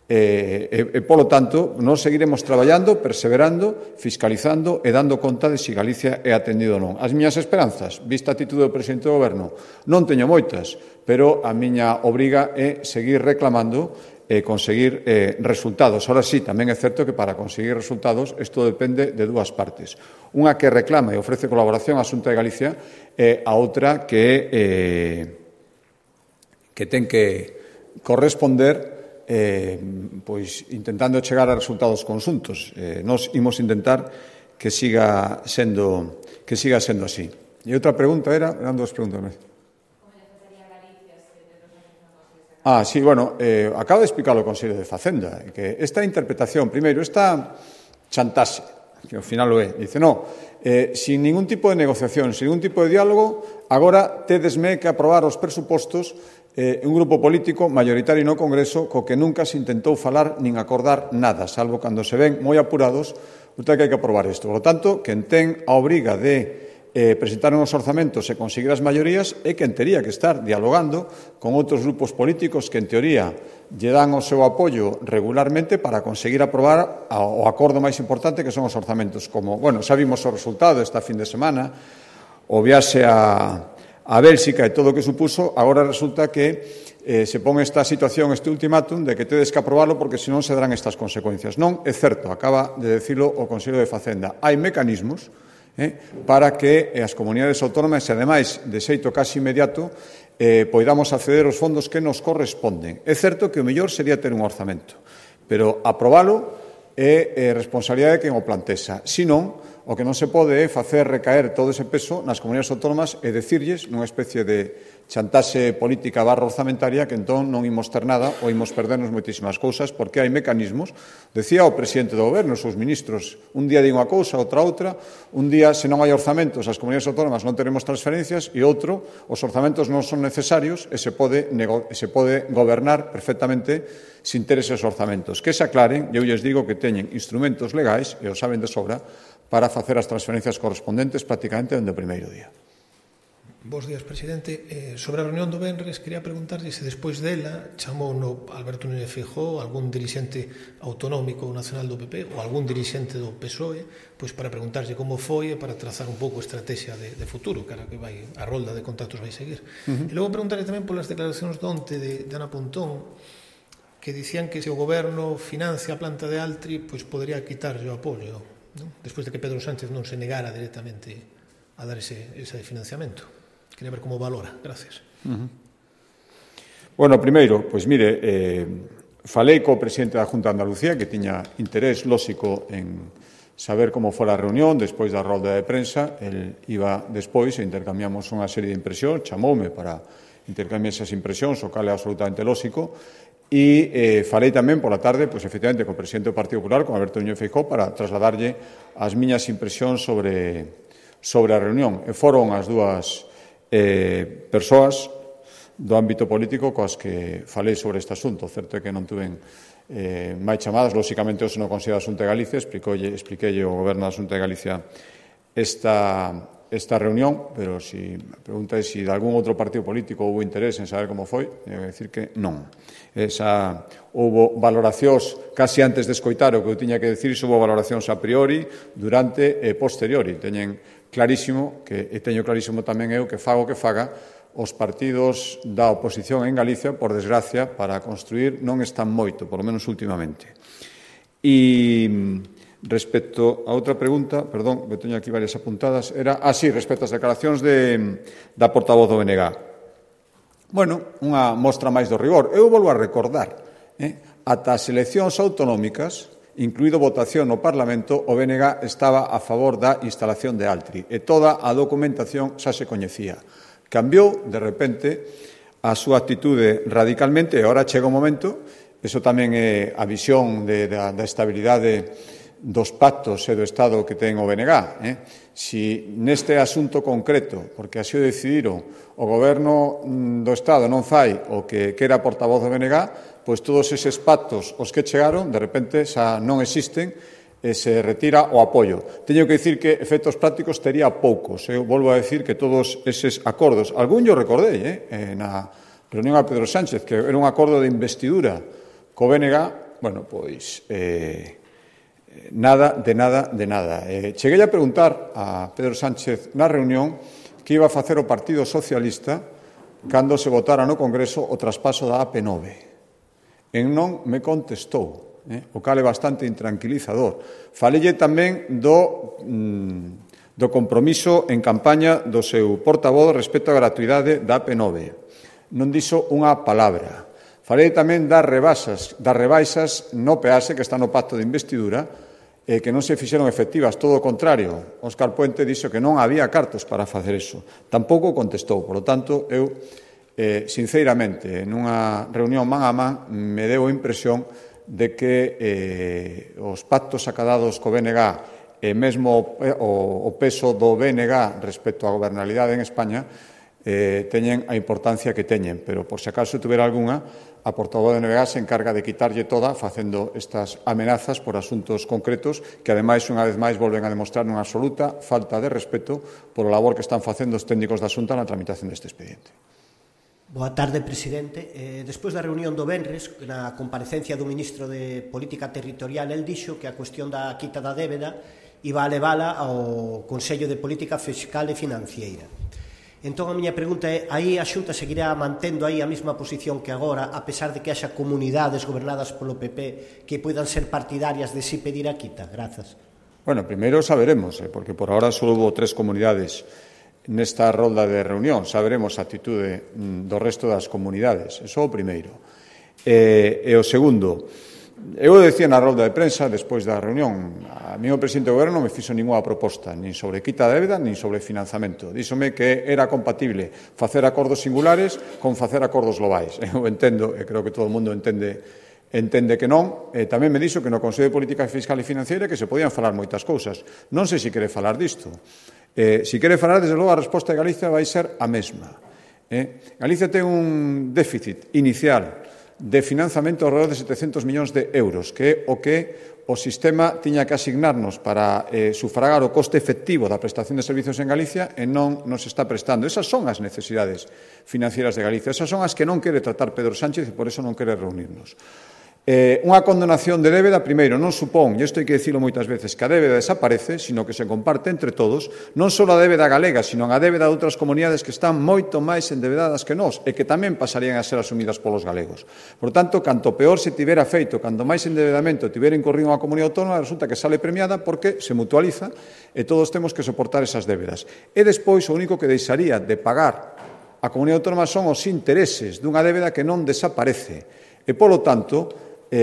polo tanto, nós seguiremos traballando, perseverando, fiscalizando e dando conta de se Galicia é atendido ou non. As miñas esperanzas, vista a actitude do presidente do Goberno, non teño moitas, pero a miña obriga é seguir reclamando e conseguir resultados. Ahora sí, tamén é certo que para conseguir resultados isto depende de 2 partes. Unha que reclama e ofrece colaboración á Xunta de Galicia e a outra que ten que corresponder pois intentando chegar a resultados conxuntos. Nós imos intentar que siga sendo así. E outra pregunta eran 2 preguntas. Sí, bueno, acabo de explicar o Consello de Facenda, que esta interpretación, primeiro, esta chantaxe, que ao final o é, dice, sin ningún tipo de negociación, sin ningún tipo de diálogo, agora tedesme que aprobar os presupostos un grupo político maioritario no Congreso co que nunca se intentou falar nin acordar nada, salvo cando se ven moi apurados, que hai que aprobar isto. Por lo tanto, quen ten a obriga de presentaron os orzamentos e conseguir as maiorías é quen tería que estar dialogando con outros grupos políticos que, en teoría, lle dan o seu apoio regularmente para conseguir aprobar o acordo máis importante que son os orzamentos. Como, bueno, xa vimos o resultado esta fin de semana, o viaxe a Bélxica e todo o que supuso, agora resulta que se pon esta situación, este ultimátum, de que tedes que aprobarlo porque senón se darán estas consecuencias. Non, é certo, acaba de decirlo o Consello de Facenda. Hai mecanismos para que as comunidades autónomas, e ademais de xeito casi inmediato, poidamos acceder aos fondos que nos corresponden. É certo que o mellor sería ter un orzamento, pero aprobalo é responsabilidade de quen o plantexa. Si non, o que non se pode é facer recaer todo ese peso nas comunidades autónomas e decirlles, nunha especie de chantaxe política / orzamentaria, que entón non imos ter nada ou imos perdernos moitísimas cousas, porque hai mecanismos. Decía o presidente do goberno, os seus ministros, un día di unha cousa, outra, un día, se non hai orzamentos, as comunidades autónomas non teremos transferencias, e outro, os orzamentos non son necesarios e se pode gobernar perfectamente sin ter eses orzamentos. Que se aclaren, eu lles digo que teñen instrumentos legais, e o saben de sobra, para facer as transferencias correspondentes prácticamente dende o primeiro día. Bos días, presidente. Sobre a reunión do venres, quería preguntarlle se despois dela chamou no Alberto Núñez Feijóo algún dirixente autonómico nacional do PP ou algún dirixente do PSOE, pois para preguntarlle como foi e para trazar un pouco a estrategia de futuro, cara que vai a rolda de contactos vai seguir. E logo preguntarlle tamén polas declaracións de onte de Ana Pontón, que dicían que se o goberno financia a planta de Altri, pois podería quitarlle o apoio, non? Despois de que Pedro Sánchez non se negara directamente a dar ese financiamento. Quería ver como valora. Gracias. Bueno, primeiro, pois mire, falei co presidente da Junta de Andalucía, que tiña interés lóxico en saber como fora a reunión despois da rolda de prensa. El iba despois e intercambiamos unha serie de impresións, chamoume para intercambiar esas impresións, o cal é absolutamente lóxico. E falei tamén pola tarde, pois efectivamente, co presidente do Partido Popular, con Alberto Núñez Feijóo, para trasladarlle as miñas impresións sobre a reunión. E foron as dúas persoas do ámbito político coas que falei sobre este asunto. Certo é que non tuven máis chamadas, lóxicamente hoxe no Consello da Xunta de Galicia expliquei ao Goberno da Xunta de Galicia esta reunión, pero si me pregunta se de algún outro partido político houve interés en saber como foi, teño que decir que non. Houve valoracións casi antes de escoitar o que eu tiña que decir, houve valoracións a priori, durante e posteriori. Teñen clarísimo, e teño clarísimo tamén eu, que faga o que faga, os partidos da oposición en Galicia, por desgracia, para construir non están moito, por lo menos últimamente. E respecto a outra pregunta, perdón, que teño aquí varias apuntadas, era, respecto ás declaracións da portavoz do BNG. Bueno, unha mostra máis do rigor. Eu volvo a recordar, ata as eleccións autonómicas, incluído votación no Parlamento, o BNG estaba a favor da instalación de Altri e toda a documentación xa se coñecía. Cambiou, de repente, a súa actitude radicalmente e agora chega o momento, eso tamén é a visión da estabilidade dos pactos e do Estado que ten o BNG. Si neste asunto concreto, porque así o decidiron, o Goberno do Estado non fai o que era portavoz do BNG, pois todos eses pactos os que chegaron, de repente, xa non existen e se retira o apoio. Teño que dicir que efectos prácticos tería poucos. Eu volvo a decir que todos eses acordos, algún yo recordei, na reunión a Pedro Sánchez, que era un acordo de investidura co BNG, bueno, pois nada. Cheguei a preguntar a Pedro Sánchez na reunión que iba a facer o Partido Socialista cando se votara no Congreso o traspaso da AP9. En non me contestou, o cal é bastante intranquilizador. Falelle tamén do compromiso en campaña do seu portavoz respecto á gratuidade da AP9. Non dixo unha palabra. Falei tamén das rebaixas no peaxe que está no pacto de investidura que non se fixeron efectivas, todo o contrario. Óscar Puente dixo que non había cartos para facer iso. Tampouco contestou, por lo tanto, eu sinceramente, nunha reunión man a man, me deu a impresión de que os pactos acadados co BNG e mesmo o peso do BNG respecto á gobernabilidade en España teñen a importancia que teñen, pero por se acaso tuvera algunha, a portavoz de NVA se encarga de quitarlle toda facendo estas amenazas por asuntos concretos que, ademais, unha vez máis, volven a demostrar unha absoluta falta de respeto polo labor que están facendo os técnicos da Xunta na tramitación deste expediente. Boa tarde, presidente. Despois da reunión do venres, na comparecencia do ministro de Política Territorial, el dixo que a cuestión da quita da débeda iba a levala ao Consello de Política Fiscal e Financiera. Entón, a miña pregunta é, aí a Xunta seguirá mantendo aí a mesma posición que agora, a pesar de que haxa comunidades gobernadas polo PP que poidan ser partidarias de si pedir a quita? Grazas. Bueno, primeiro saberemos, porque por ahora só hubo 3 comunidades nesta rolda de reunión. Saberemos a actitude do resto das comunidades. Eso é o primeiro. E o segundo, eu decía na rolda de prensa, despois da reunión, a mí o presidente do goberno non me fixo ninguna proposta, nin sobre quita de débeda, nin sobre financiamento. Díxome que era compatible facer acordos singulares con facer acordos globais. Eu entendo, e creo que todo o mundo entende que non. Tamén me dixo que no Consello de Política Fiscal e Financiera que se podían falar moitas cousas. Non sei se quere falar disto. Se quere falar, desde logo, a resposta de Galicia vai ser a mesma. Galicia ten un déficit inicial de financiamento alrededor de 700 millóns de euros, que é o que o sistema tiña que asignarnos para sufragar o coste efectivo da prestación de servizos en Galicia e non nos está prestando. Esas son as necesidades financieras de Galicia. Esas son as que non quere tratar Pedro Sánchez e por eso non quere reunirnos. Unha condonación de débeda, primeiro, non supón, e isto hai que dicilo moitas veces, que a débeda desaparece, sino que se comparte entre todos, non só a débeda galega, sino a débeda de outras comunidades que están moito máis endebedadas que nós e que tamén pasarían a ser asumidas polos galegos. Por tanto, canto peor se tivera feito, canto máis endebedamento tivera incorrido unha comunidade autónoma, resulta que sale premiada porque se mutualiza e todos temos que soportar esas débedas. E despois, o único que deixaría de pagar a comunidade autónoma son os intereses dunha débeda que non desaparece. E, polo tanto,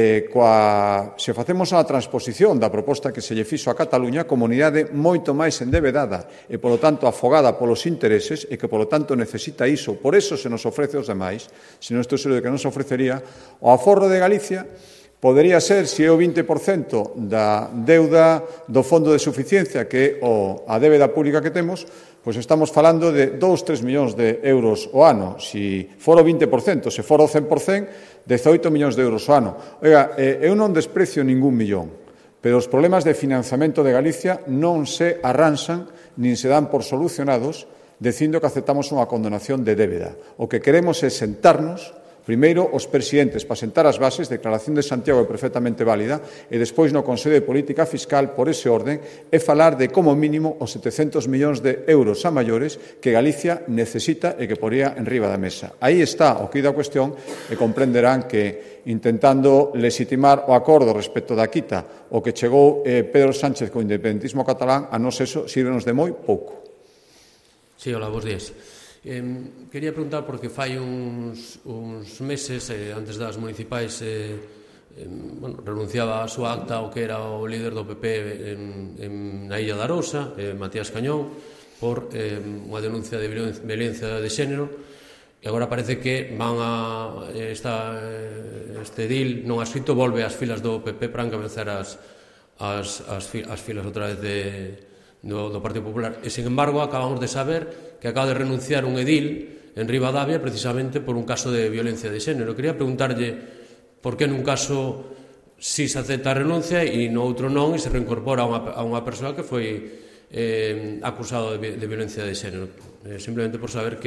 se facemos a transposición da proposta que se lle fixo a Cataluña, comunidade moito máis endebedada e, polo tanto, afogada polos intereses e que, polo tanto, necesita iso. Por eso se nos ofrece aos demais, se non estou seguro de que non se ofrecería, o aforro de Galicia podería ser, se é o 20% da deuda do Fondo de Suficiencia, que é a débeda pública que temos, pois estamos falando de 2-3 millóns de euros o ano. Se for o 20%, se for o 100%, 18 millóns de euros o ano. Oiga, eu non desprecio ningún millón, pero os problemas de financiamento de Galicia non se arranxan nin se dan por solucionados dicindo que aceptamos unha condonación de débeda. O que queremos é sentarnos, primeiro os presidentes para sentar as bases, declaración de Santiago é perfectamente válida, e despois no Consello de Política Fiscal, por ese orden, é falar de como mínimo os 700 millóns de euros a maiores que Galicia necesita e que poría en riba da mesa. Aí está o que da cuestión e comprenderán que intentando legitimar o acordo respecto da quita o que chegou Pedro Sánchez co independentismo catalán, a nós eso sírvenos de moi pouco. Sí, hola, bons días. Quería preguntar porque fai uns meses, antes das municipais, renunciaba a súa acta o que era o líder do PP na Illa da Arousa, Matías Cañón, por unha denuncia de violencia de xénero, e agora parece que van a este edil non adscrito volve ás filas do PP para encabezar as filas outra vez do Partido Popular. E, sin embargo, acabamos de saber que acaba de renunciar un edil en Ribadavia precisamente por un caso de violencia de xénero. Quería preguntarlle por que nun caso si se acepta a renuncia e no outro non e se reincorpora a unha persoa que foi acusado de violencia de xénero. Simplemente por saber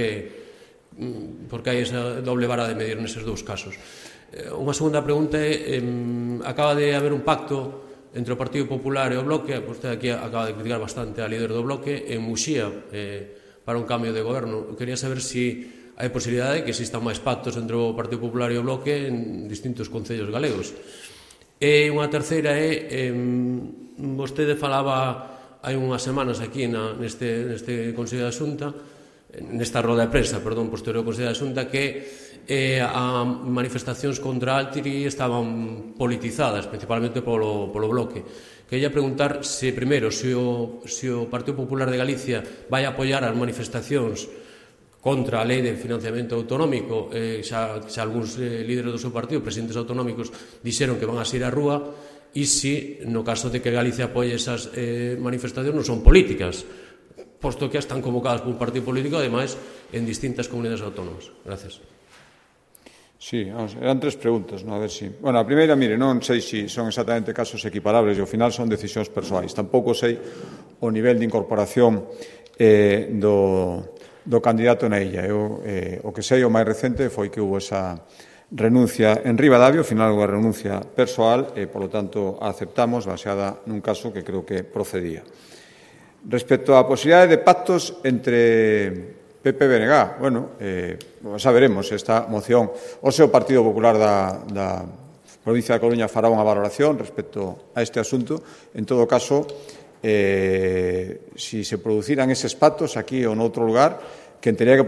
por que hai esa doble vara de medir neses dous casos. Unha segunda pregunta é, acaba de haber un pacto entre o Partido Popular e o Bloque, vostede aquí acaba de criticar bastante a líder do Bloque, en Muxía, para un cambio de goberno. Quería saber se hai posibilidade de que existan máis pactos entre o Partido Popular e o Bloque en distintos concellos galegos. E unha terceira é, vostede falaba hai unhas semanas aquí neste Consello da Xunta, nesta roda de prensa, posterior ao Consello da Xunta, que as manifestacións contra Altiri estaban politizadas, principalmente polo Bloque. Quería preguntar se, primeiro, se o Partido Popular de Galicia vai apoiar as manifestacións contra a lei de financiamento autonómico, xa algúns líderes do seu partido, presidentes autonómicos, dixeron que van a sair á rúa, e se, no caso de que Galicia apoie esas manifestacións, non son políticas, posto que están convocadas por un partido político, ademais, en distintas comunidades autónomas. Gracias. Sí, eran 3 preguntas, non? A ver si... Bueno, a primeira, mire, non sei se son exactamente casos equiparables e ao final son decisións persoais. Tampouco sei o nivel de incorporación do candidato na illa. O que sei, o máis recente, foi que hubo esa renuncia en Ribadavia, ao final unha renuncia persoal e, polo tanto, a aceptamos baseada nun caso que creo que procedía. Respecto á posibilidade de pactos entre PP e BNG, bueno, xa veremos esta moción. O seu Partido Popular da provincia da Coruña fará unha valoración respecto a este asunto. En todo caso, si se produciran eses pactos aquí ou noutro lugar, quen tería que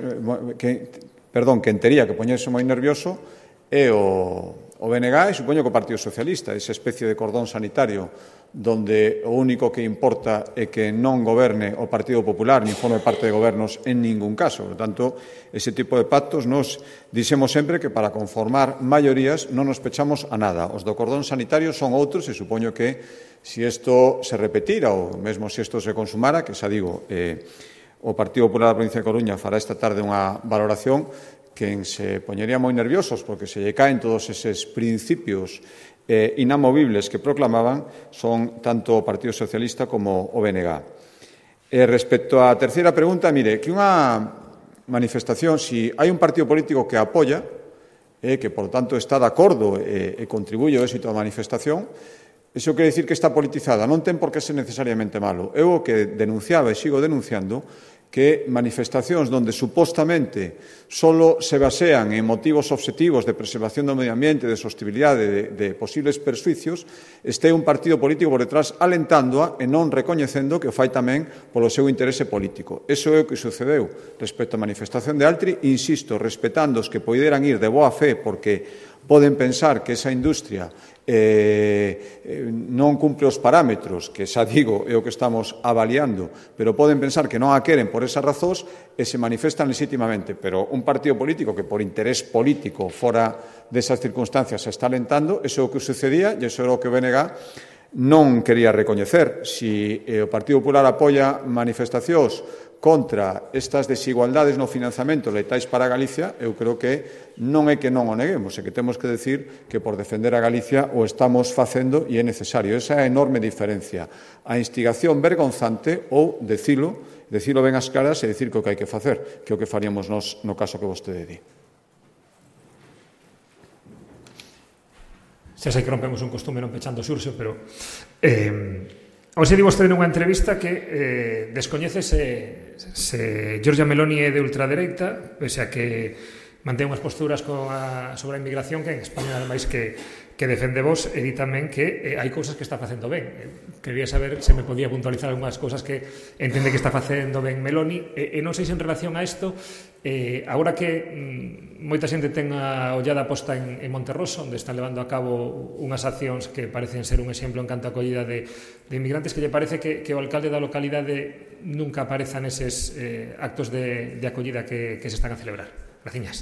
poñerse moi nervioso é o BNG e supoño que o Partido Socialista, esa especie de cordón sanitario donde o único que importa é que non goberne o Partido Popular nin forme parte de gobernos en ningún caso. Por tanto, ese tipo de pactos nos dixemos sempre que para conformar maiorías non nos pechamos a nada. Os do cordón sanitario son outros e supoño que se isto se repetira ou mesmo se isto se consumara, que xa digo, o Partido Popular da provincia de Coruña fará esta tarde unha valoración, quen se poñería moi nerviosos porque se lle caen todos eses principios inamovibles que proclamaban son tanto o Partido Socialista como o BNG. Respecto á terceira pregunta, mire, que unha manifestación, si hai un partido político que apoia, que, por tanto, está de acordo e contribuye ao éxito da manifestación, iso quere dicir que está politizada. Non ten por que ser necesariamente malo. Eu o que denunciaba e sigo denunciando que manifestacións donde supostamente solo se basean en motivos obxectivos de preservación do medio ambiente, de sostibilidade, de posibles persuicios, este un partido político por detrás alentándoa e non recoñecendo que o fai tamén polo seu interese político. Eso é o que sucedeu respecto á manifestación de Altri, insisto, respetando os que poideran ir de boa fe porque poden pensar que esa industria non cumpre os parámetros, que xa digo é o que estamos avaliando, pero poden pensar que non a queren por esas razóns e se manifestan legítimamente. Pero un partido político que por interés político fora desas circunstancias se está alentando, eso é o que sucedía e eso é o que o BNG non quería recoñecer. Si o Partido Popular apoia manifestacións contra estas desigualdades no financiamento letais para Galicia, eu creo que non é que non o neguemos, é que temos que decir que por defender a Galicia o estamos facendo e é necesario. Esa é a enorme diferencia. A instigación vergonzante ou decilo ben as claras e decir que o que hai que facer, que é o que faríamos nós no caso que vostede di. Xa sei que rompemos un costume non pechando xurxo, pero hoxe di vostede nunha entrevista que descoñece se Giorgia Meloni é de ultradereita, pese a que mantén unhas posturas sobre a inmigración que en España, ademais, que defende vos, e di tamén que hai cousas que está facendo ben. Quería saber se me podía puntualizar algunhas cousas que entende que está facendo ben Meloni, e non sei se en relación a isto, agora que moita xente ten a ollada posta en Monterroso, onde están levando a cabo unhas accións que parecen ser un exemplo en canto a acollida de inmigrantes, que lle parece que o alcalde da localidade nunca apareza neses actos de acollida que se están a celebrar. Graciñas.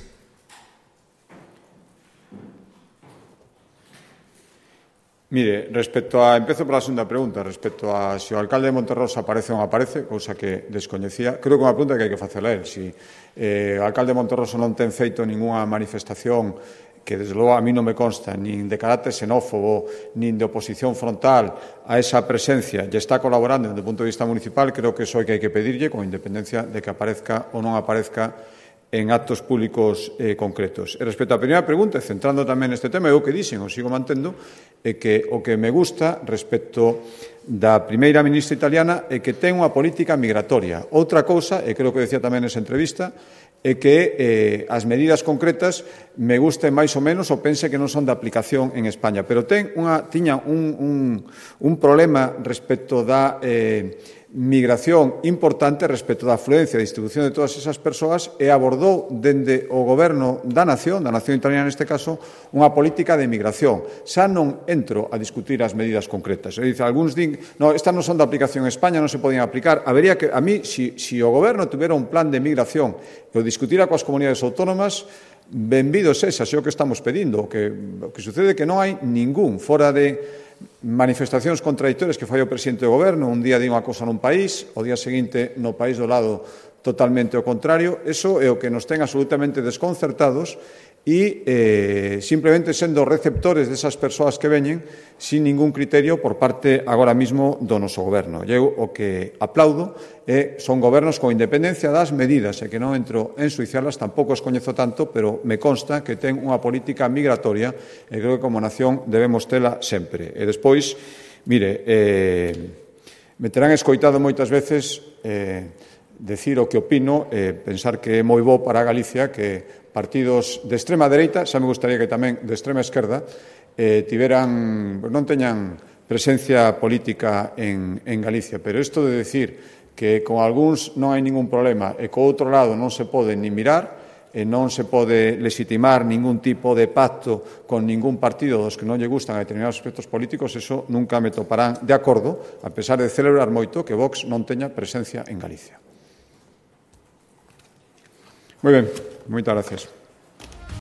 Mire, empezo pola segunda pregunta, respecto a se o alcalde de Monterroso aparece ou non aparece, cousa que descoñecía, creo que é unha pregunta que hai que facela a él. Se o alcalde de Monterroso non ten feito ningunha manifestación que, desde logo, a mí non me consta, nin de carácter xenófobo, nin de oposición frontal a esa presencia, e está colaborando desde o punto de vista municipal, creo que eso é que hai que pedirlle, con independencia de que aparezca ou non aparezca en actos públicos concretos. E respecto á primeira pregunta, centrando tamén neste tema, eu o que dixen, o sigo mantendo, é que o que me gusta respecto da primeira ministra italiana é que ten unha política migratoria. Outra cousa, e creo que decía tamén nesa entrevista, é que as medidas concretas me gusten máis ou menos ou pense que non son de aplicación en España. Pero tiña un problema respecto da migración importante respecto da afluencia e distribución de todas esas persoas e abordou dende o goberno da nación italiana neste caso, unha política de migración. Xa non entro a discutir as medidas concretas. Algúns din, no, estas non son de aplicación en España, non se podían aplicar. Habería que, a mí, si o goberno tuvera un plan de migración e o discutira coas comunidades autónomas, benvidos esas, é o que estamos pedindo. O que sucede é que non hai ningún fora de manifestacións contradictorias que fai o presidente do goberno. Un día di unha cosa nun país, o día seguinte no país do lado totalmente o contrario. Eso é o que nos ten absolutamente desconcertados e simplemente sendo receptores desas persoas que veñen sin ningún criterio por parte agora mismo do noso goberno. Eu o que aplaudo son gobernos con independencia das medidas e que non entro en suicialas, tampouco os coñezo tanto, pero me consta que ten unha política migratoria e creo que como nación debemos tela sempre. E despois, mire, me terán escoitado moitas veces decir o que opino, pensar que é moi bo para Galicia que partidos de extrema dereita, xa me gustaría que tamén de extrema esquerda, non teñan presencia política en Galicia. Pero isto de decir que con algúns non hai ningún problema e co outro lado non se pode ni mirar e non se pode legitimar ningún tipo de pacto con ningún partido dos que non lle gustan a determinados aspectos políticos, eso nunca me toparán de acordo, a pesar de celebrar moito que Vox non teña presencia en Galicia. Moi ben, moitas gracias.